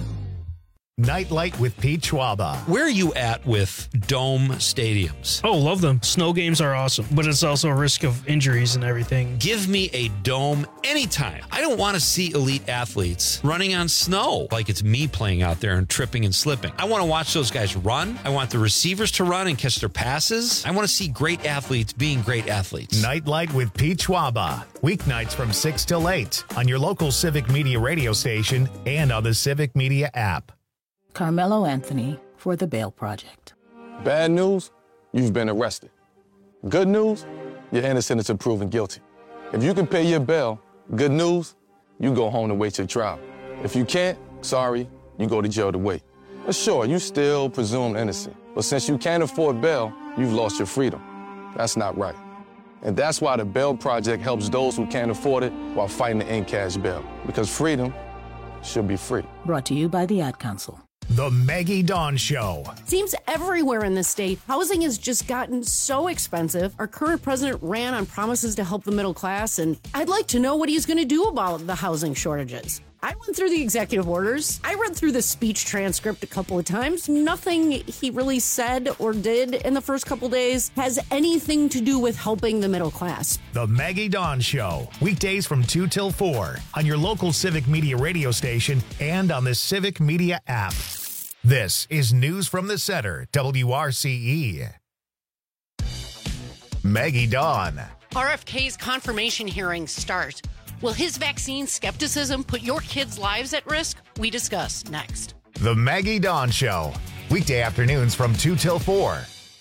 Nightlight with Pete Schwaba. Where are you at with dome stadiums? Oh, love them. Snow games are awesome, but it's also a risk of injuries and everything. Give me a dome anytime. I don't want to see elite athletes running on snow like it's me playing out there and tripping and slipping. I want to watch those guys run. I want the receivers to run and catch their passes. I want to see great athletes being great athletes. Nightlight with Pete Schwaba. Weeknights from 6 till 8 on your local Civic Media radio station and on the Civic Media app. Carmelo Anthony for the Bail Project. Bad news, you've been arrested. Good news, you're innocent until proven guilty. If you can pay your bail, good news, you go home to wait your trial. If you can't, sorry, you go to jail to wait. But sure, you still presumed innocent. But since you can't afford bail, you've lost your freedom. That's not right. And that's why the Bail Project helps those who can't afford it while fighting to end cash bail. Because freedom should be free. Brought to you by the Ad Council. The Maggie Dawn Show. Seems everywhere in the state, housing has just gotten so expensive. Our current president ran on promises to help the middle class, and I'd like to know what he's going to do about the housing shortages. I went through the executive orders. I read through the speech transcript a couple of times. Nothing he really said or did in the first couple days has anything to do with helping the middle class. The Maggie Dawn Show. Weekdays from 2 till 4 on your local Civic Media radio station and on the Civic Media app. This is News from the Center, WRCE. Maggie Dawn. RFK's confirmation hearings start. Will his vaccine skepticism put your kids' lives at risk? We discuss next. The Maggie Dawn Show. Weekday afternoons from 2 till 4.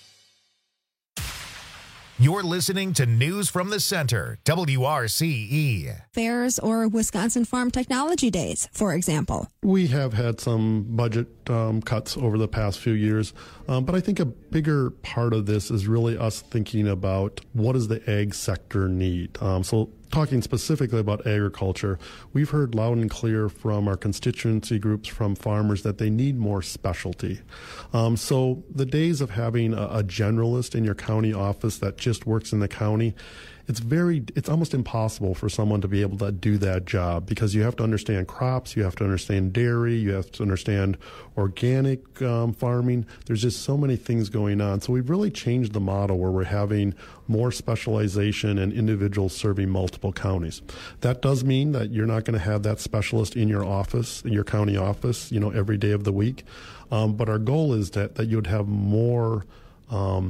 You're listening to News from the Center, WRCE. Fairs or Wisconsin Farm Technology Days, for example. We have had some budget cuts over the past few years, but I think a bigger part of this is really us thinking about what does the ag sector need. So talking specifically about agriculture, we've heard loud and clear from our constituency groups, from farmers, that they need more specialty. So the days of having a generalist in your county office that just works in the county, it's almost impossible for someone to be able to do that job, because you have to understand crops, you have to understand dairy, you have to understand organic farming. There's just so many things going on. So we've really changed the model where we're having more specialization and individuals serving multiple counties. That does mean that you're not going to have that specialist in your office, in your county office, every day of the week. But our goal is that you would have more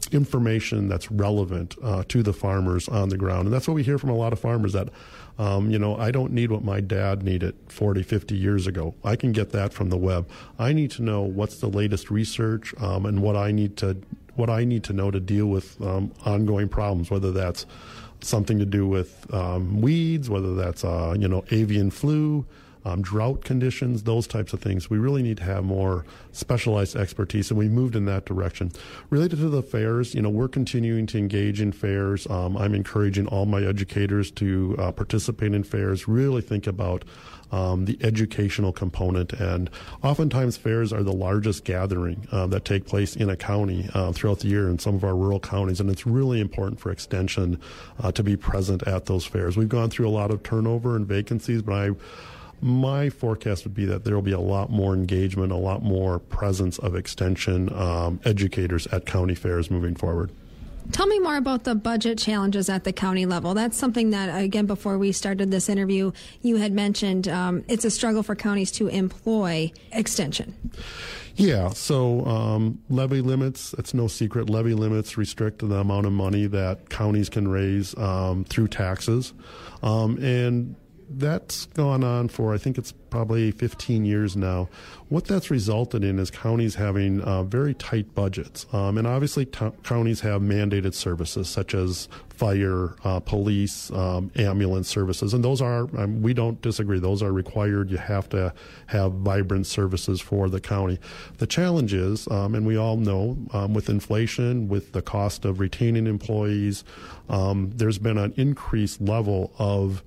information that's relevant to the farmers on the ground. And that's what we hear from a lot of farmers, that I don't need what my dad needed 40, 50 years ago. I can get that from the web. I need to know what's the latest research and what I need to know to deal with ongoing problems, whether that's something to do with weeds, whether that's avian flu, drought conditions, those types of things. We really need to have more specialized expertise, and we moved in that direction. Related to the fairs, we're continuing to engage in fairs. I'm encouraging all my educators to participate in fairs, really think about the educational component. And oftentimes fairs are the largest gathering that take place in a county throughout the year in some of our rural counties, and it's really important for Extension to be present at those fairs. We've gone through a lot of turnover and vacancies, but my forecast would be that there will be a lot more engagement, a lot more presence of Extension educators at county fairs moving forward. Tell me more about the budget challenges at the county level. That's something that, again, before we started this interview, you had mentioned it's a struggle for counties to employ Extension. Yeah, so levy limits, it's no secret, levy limits restrict the amount of money that counties can raise through taxes. And that's gone on for, I think it's probably 15 years now. What that's resulted in is counties having very tight budgets. And obviously counties have mandated services such as fire, police, ambulance services. And those are, we don't disagree, those are required. You have to have vibrant services for the county. The challenge is, and we all know, with inflation, with the cost of retaining employees, there's been an increased level of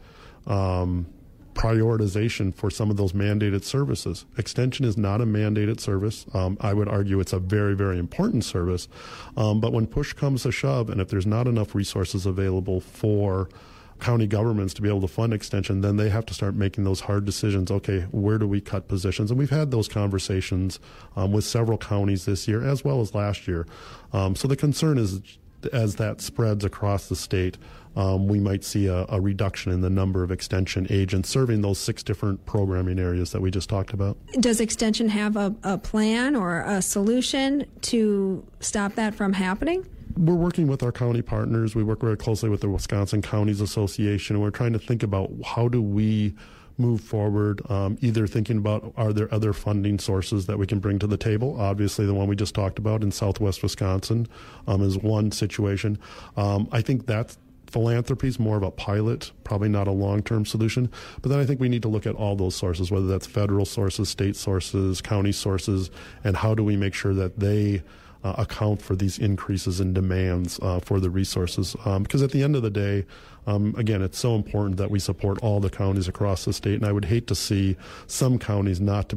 prioritization for some of those mandated services. Extension is not a mandated service. I would argue it's a very, very important service. But when push comes to shove, and if there's not enough resources available for county governments to be able to fund Extension, then they have to start making those hard decisions. Okay, where do we cut positions? And we've had those conversations with several counties this year as well as last year. So the concern is, as that spreads across the state, we might see a reduction in the number of Extension agents serving those 6 different programming areas that we just talked about. Does Extension have a plan or a solution to stop that from happening? We're working with our county partners. We work very closely with the Wisconsin Counties Association, and we're trying to think about how do we move forward, either thinking about are there other funding sources that we can bring to the table. Obviously, the one we just talked about in Southwest Wisconsin is one situation. I think that's philanthropy is more of a pilot, probably not a long-term solution. But then I think we need to look at all those sources, whether that's federal sources, state sources, county sources, and how do we make sure that they account for these increases in demands for the resources. Because at the end of the day, again, it's so important that we support all the counties across the state, and I would hate to see some counties not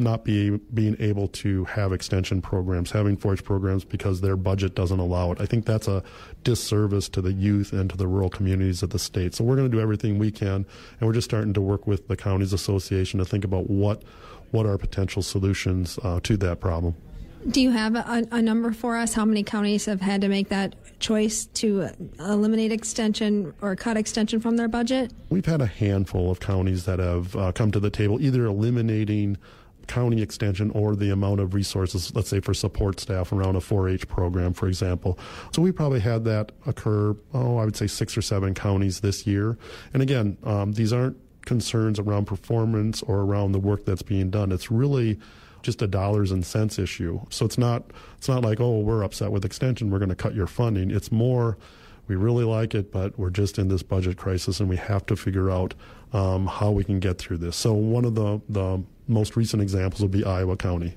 being able to have Extension programs, having 4-H programs, because their budget doesn't allow it. I think that's a disservice to the youth and to the rural communities of the state. So we're going to do everything we can, and we're just starting to work with the Counties Association to think about what are potential solutions to that problem. Do you have a number for us? How many counties have had to make that choice to eliminate Extension or cut Extension from their budget? We've had a handful of counties that have come to the table, either eliminating county Extension or the amount of resources, let's say for support staff around a 4-H program, for example. So we probably had that occur, I would say 6 or 7 counties this year. And again, these aren't concerns around performance or around the work that's being done. It's really just a dollars and cents issue. So it's not like, oh, we're upset with Extension, we're going to cut your funding. It's more, we really like it, but we're just in this budget crisis and we have to figure out how we can get through this. So one of the most recent examples would be Iowa County.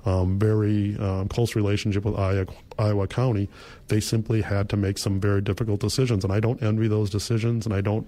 Very close relationship with Iowa County. They simply had to make some very difficult decisions, and I don't envy those decisions, and I don't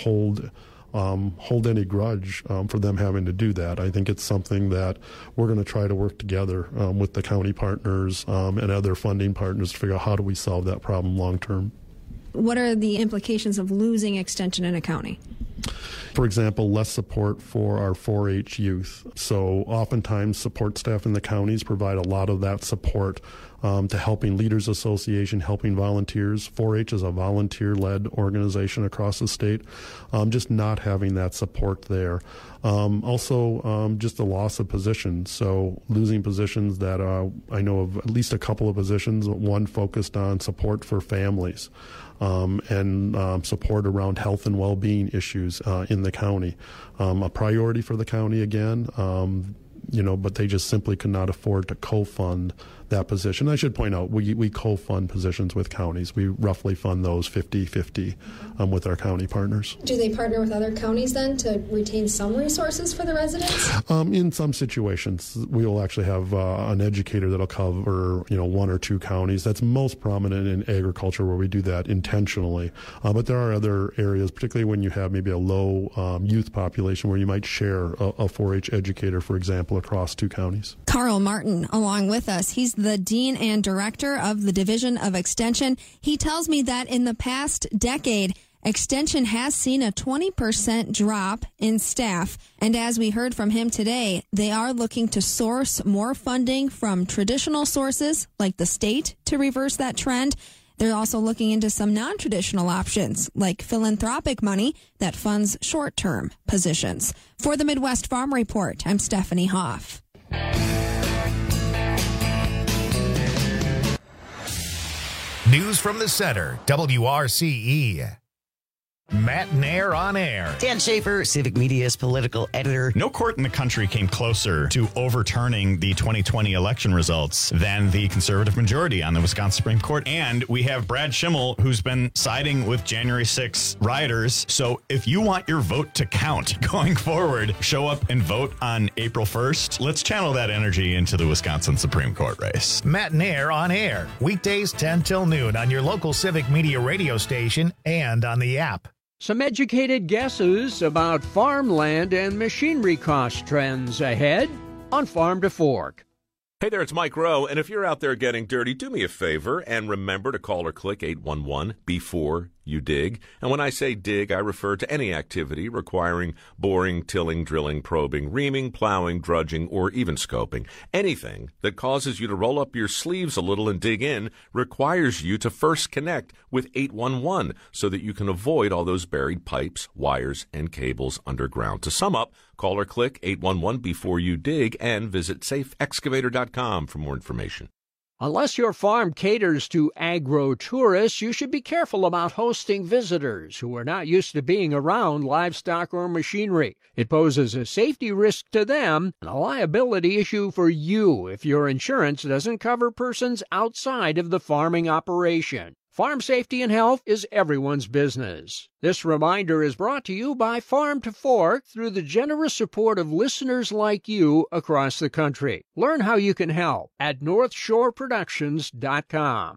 hold any grudge for them having to do that. I think it's something that we're going to try to work together with the county partners and other funding partners to figure out how do we solve that problem long term. What are the implications of losing Extension in a county? For example, less support for our 4-H youth. So oftentimes support staff in the counties provide a lot of that support to Helping Leaders Association, Helping Volunteers. 4-H is a volunteer-led organization across the state. Just not having that support there. Also, just the loss of positions. So losing positions that I know of at least a couple of positions, one focused on support for families. And support around health and well-being issues in the county. A priority for the county again, but they just simply could not afford to co-fund that position. I should point out, we co-fund positions with counties. We roughly fund those 50-50 with our county partners. Do they partner with other counties then to retain some resources for the residents? In some situations, we will actually have an educator that'll cover, one or two counties. That's most prominent in agriculture, where we do that intentionally. But there are other areas, particularly when you have maybe a low youth population, where you might share a 4-H educator, for example, across two counties. Carl Martin, along with us. He's the Dean and Director of the Division of Extension. He tells me that in the past decade, Extension has seen a 20% drop in staff. And as we heard from him today, they are looking to source more funding from traditional sources like the state to reverse that trend. They're also looking into some non-traditional options like philanthropic money that funds short-term positions. For the Midwest Farm Report, I'm Stephanie Hoff. News from the Center, WRCE. Matt Nair on air. Dan Schaefer, Civic Media's political editor. No court in the country came closer to overturning the 2020 election results than the conservative majority on the Wisconsin Supreme Court. And we have Brad Schimmel, who's been siding with January 6 rioters. So if you want your vote to count going forward, show up and vote on April 1st. Let's channel that energy into the Wisconsin Supreme Court race. Matt Nair on air. Weekdays 10 till noon on your local Civic Media radio station and on the app. Some educated guesses about farmland and machinery cost trends ahead on Farm to Fork. Hey there, it's Mike Rowe, and if you're out there getting dirty, do me a favor and remember to call or click 811 before you dig. And when I say dig, I refer to any activity requiring boring, tilling, drilling, probing, reaming, plowing, drudging, or even scoping. Anything that causes you to roll up your sleeves a little and dig in requires you to first connect with 811 so that you can avoid all those buried pipes, wires, and cables underground. To sum up, call or click 811 before you dig and visit safeexcavator.com for more information. Unless your farm caters to agro-tourists, you should be careful about hosting visitors who are not used to being around livestock or machinery. It poses a safety risk to them and a liability issue for you if your insurance doesn't cover persons outside of the farming operation. Farm safety and health is everyone's business. This reminder is brought to you by Farm to Fork through the generous support of listeners like you across the country. Learn how you can help at NorthshoreProductions.com.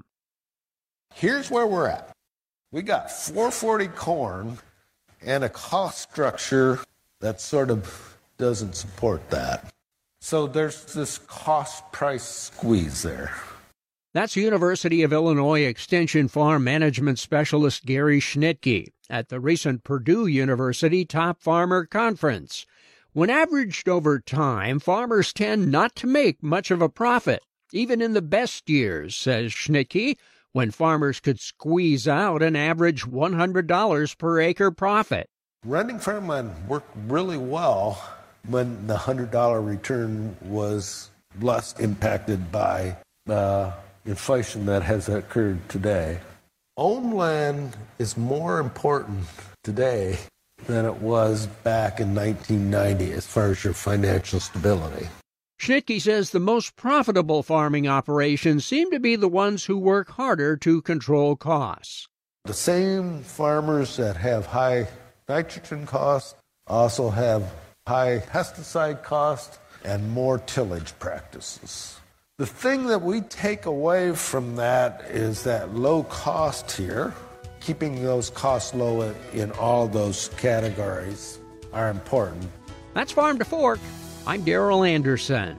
Here's where we're at. We got 440 corn and a cost structure that sort of doesn't support that. So there's this cost-price squeeze there. That's University of Illinois Extension Farm Management Specialist Gary Schnitke at the recent Purdue University Top Farmer Conference. When averaged over time, farmers tend not to make much of a profit, even in the best years, says Schnitke, when farmers could squeeze out an average $100 per acre profit. Renting farmland worked really well when the $100 return was less impacted by inflation that has occurred today. Owned land is more important today than it was back in 1990 as far as your financial stability. Schnitke says the most profitable farming operations seem to be the ones who work harder to control costs. The same farmers that have high nitrogen costs also have high pesticide costs and more tillage practices. The thing that we take away from that is that low cost here, keeping those costs low in all those categories are important. That's Farm to Fork. I'm Darrell Anderson.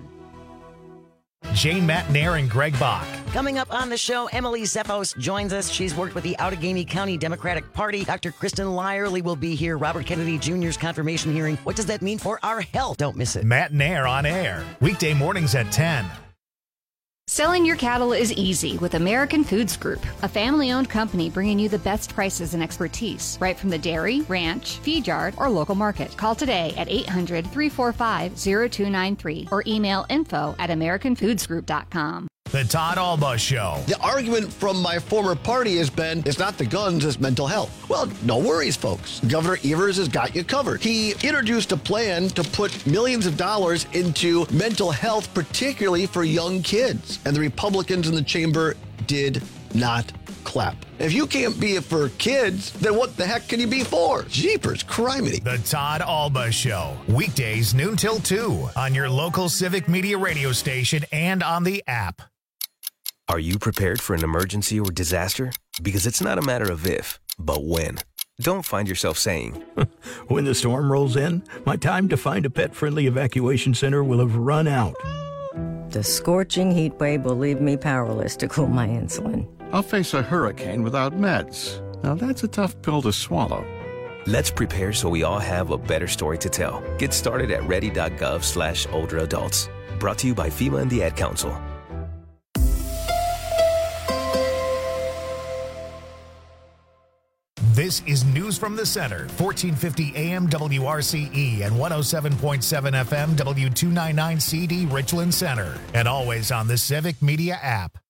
Jane, Matt Nair, and Greg Bach. Coming up on the show, Emily Zephos joins us. She's worked with the Outagamie County Democratic Party. Dr. Kristen Lyerly will be here. Robert Kennedy Jr.'s confirmation hearing. What does that mean for our health? Don't miss it. Matt Nair on air. Weekday mornings at 10. Selling your cattle is easy with American Foods Group, a family-owned company bringing you the best prices and expertise right from the dairy, ranch, feed yard, or local market. Call today at 800-345-0293 or email info@americanfoodsgroup.com. The Todd Alba Show. The argument from my former party has been, it's not the guns, it's mental health. Well, no worries, folks. Governor Evers has got you covered. He introduced a plan to put millions of dollars into mental health, particularly for young kids. And the Republicans in the chamber did not clap. If you can't be it for kids, then what the heck can you be for? Jeepers, criminy. The Todd Alba Show. Weekdays noon till 2 on your local Civic Media radio station and on the app. Are you prepared for an emergency or disaster? Because it's not a matter of if, but when. Don't find yourself saying, when the storm rolls in, my time to find a pet-friendly evacuation center will have run out. The scorching heat wave will leave me powerless to cool my insulin. I'll face a hurricane without meds. Now that's a tough pill to swallow. Let's prepare so we all have a better story to tell. Get started at ready.gov/older adults. Brought to you by FEMA and the Ad Council. This is News from the Center, 1450 AM WRCE and 107.7 FM W299CD Richland Center, and always on the Civic Media app.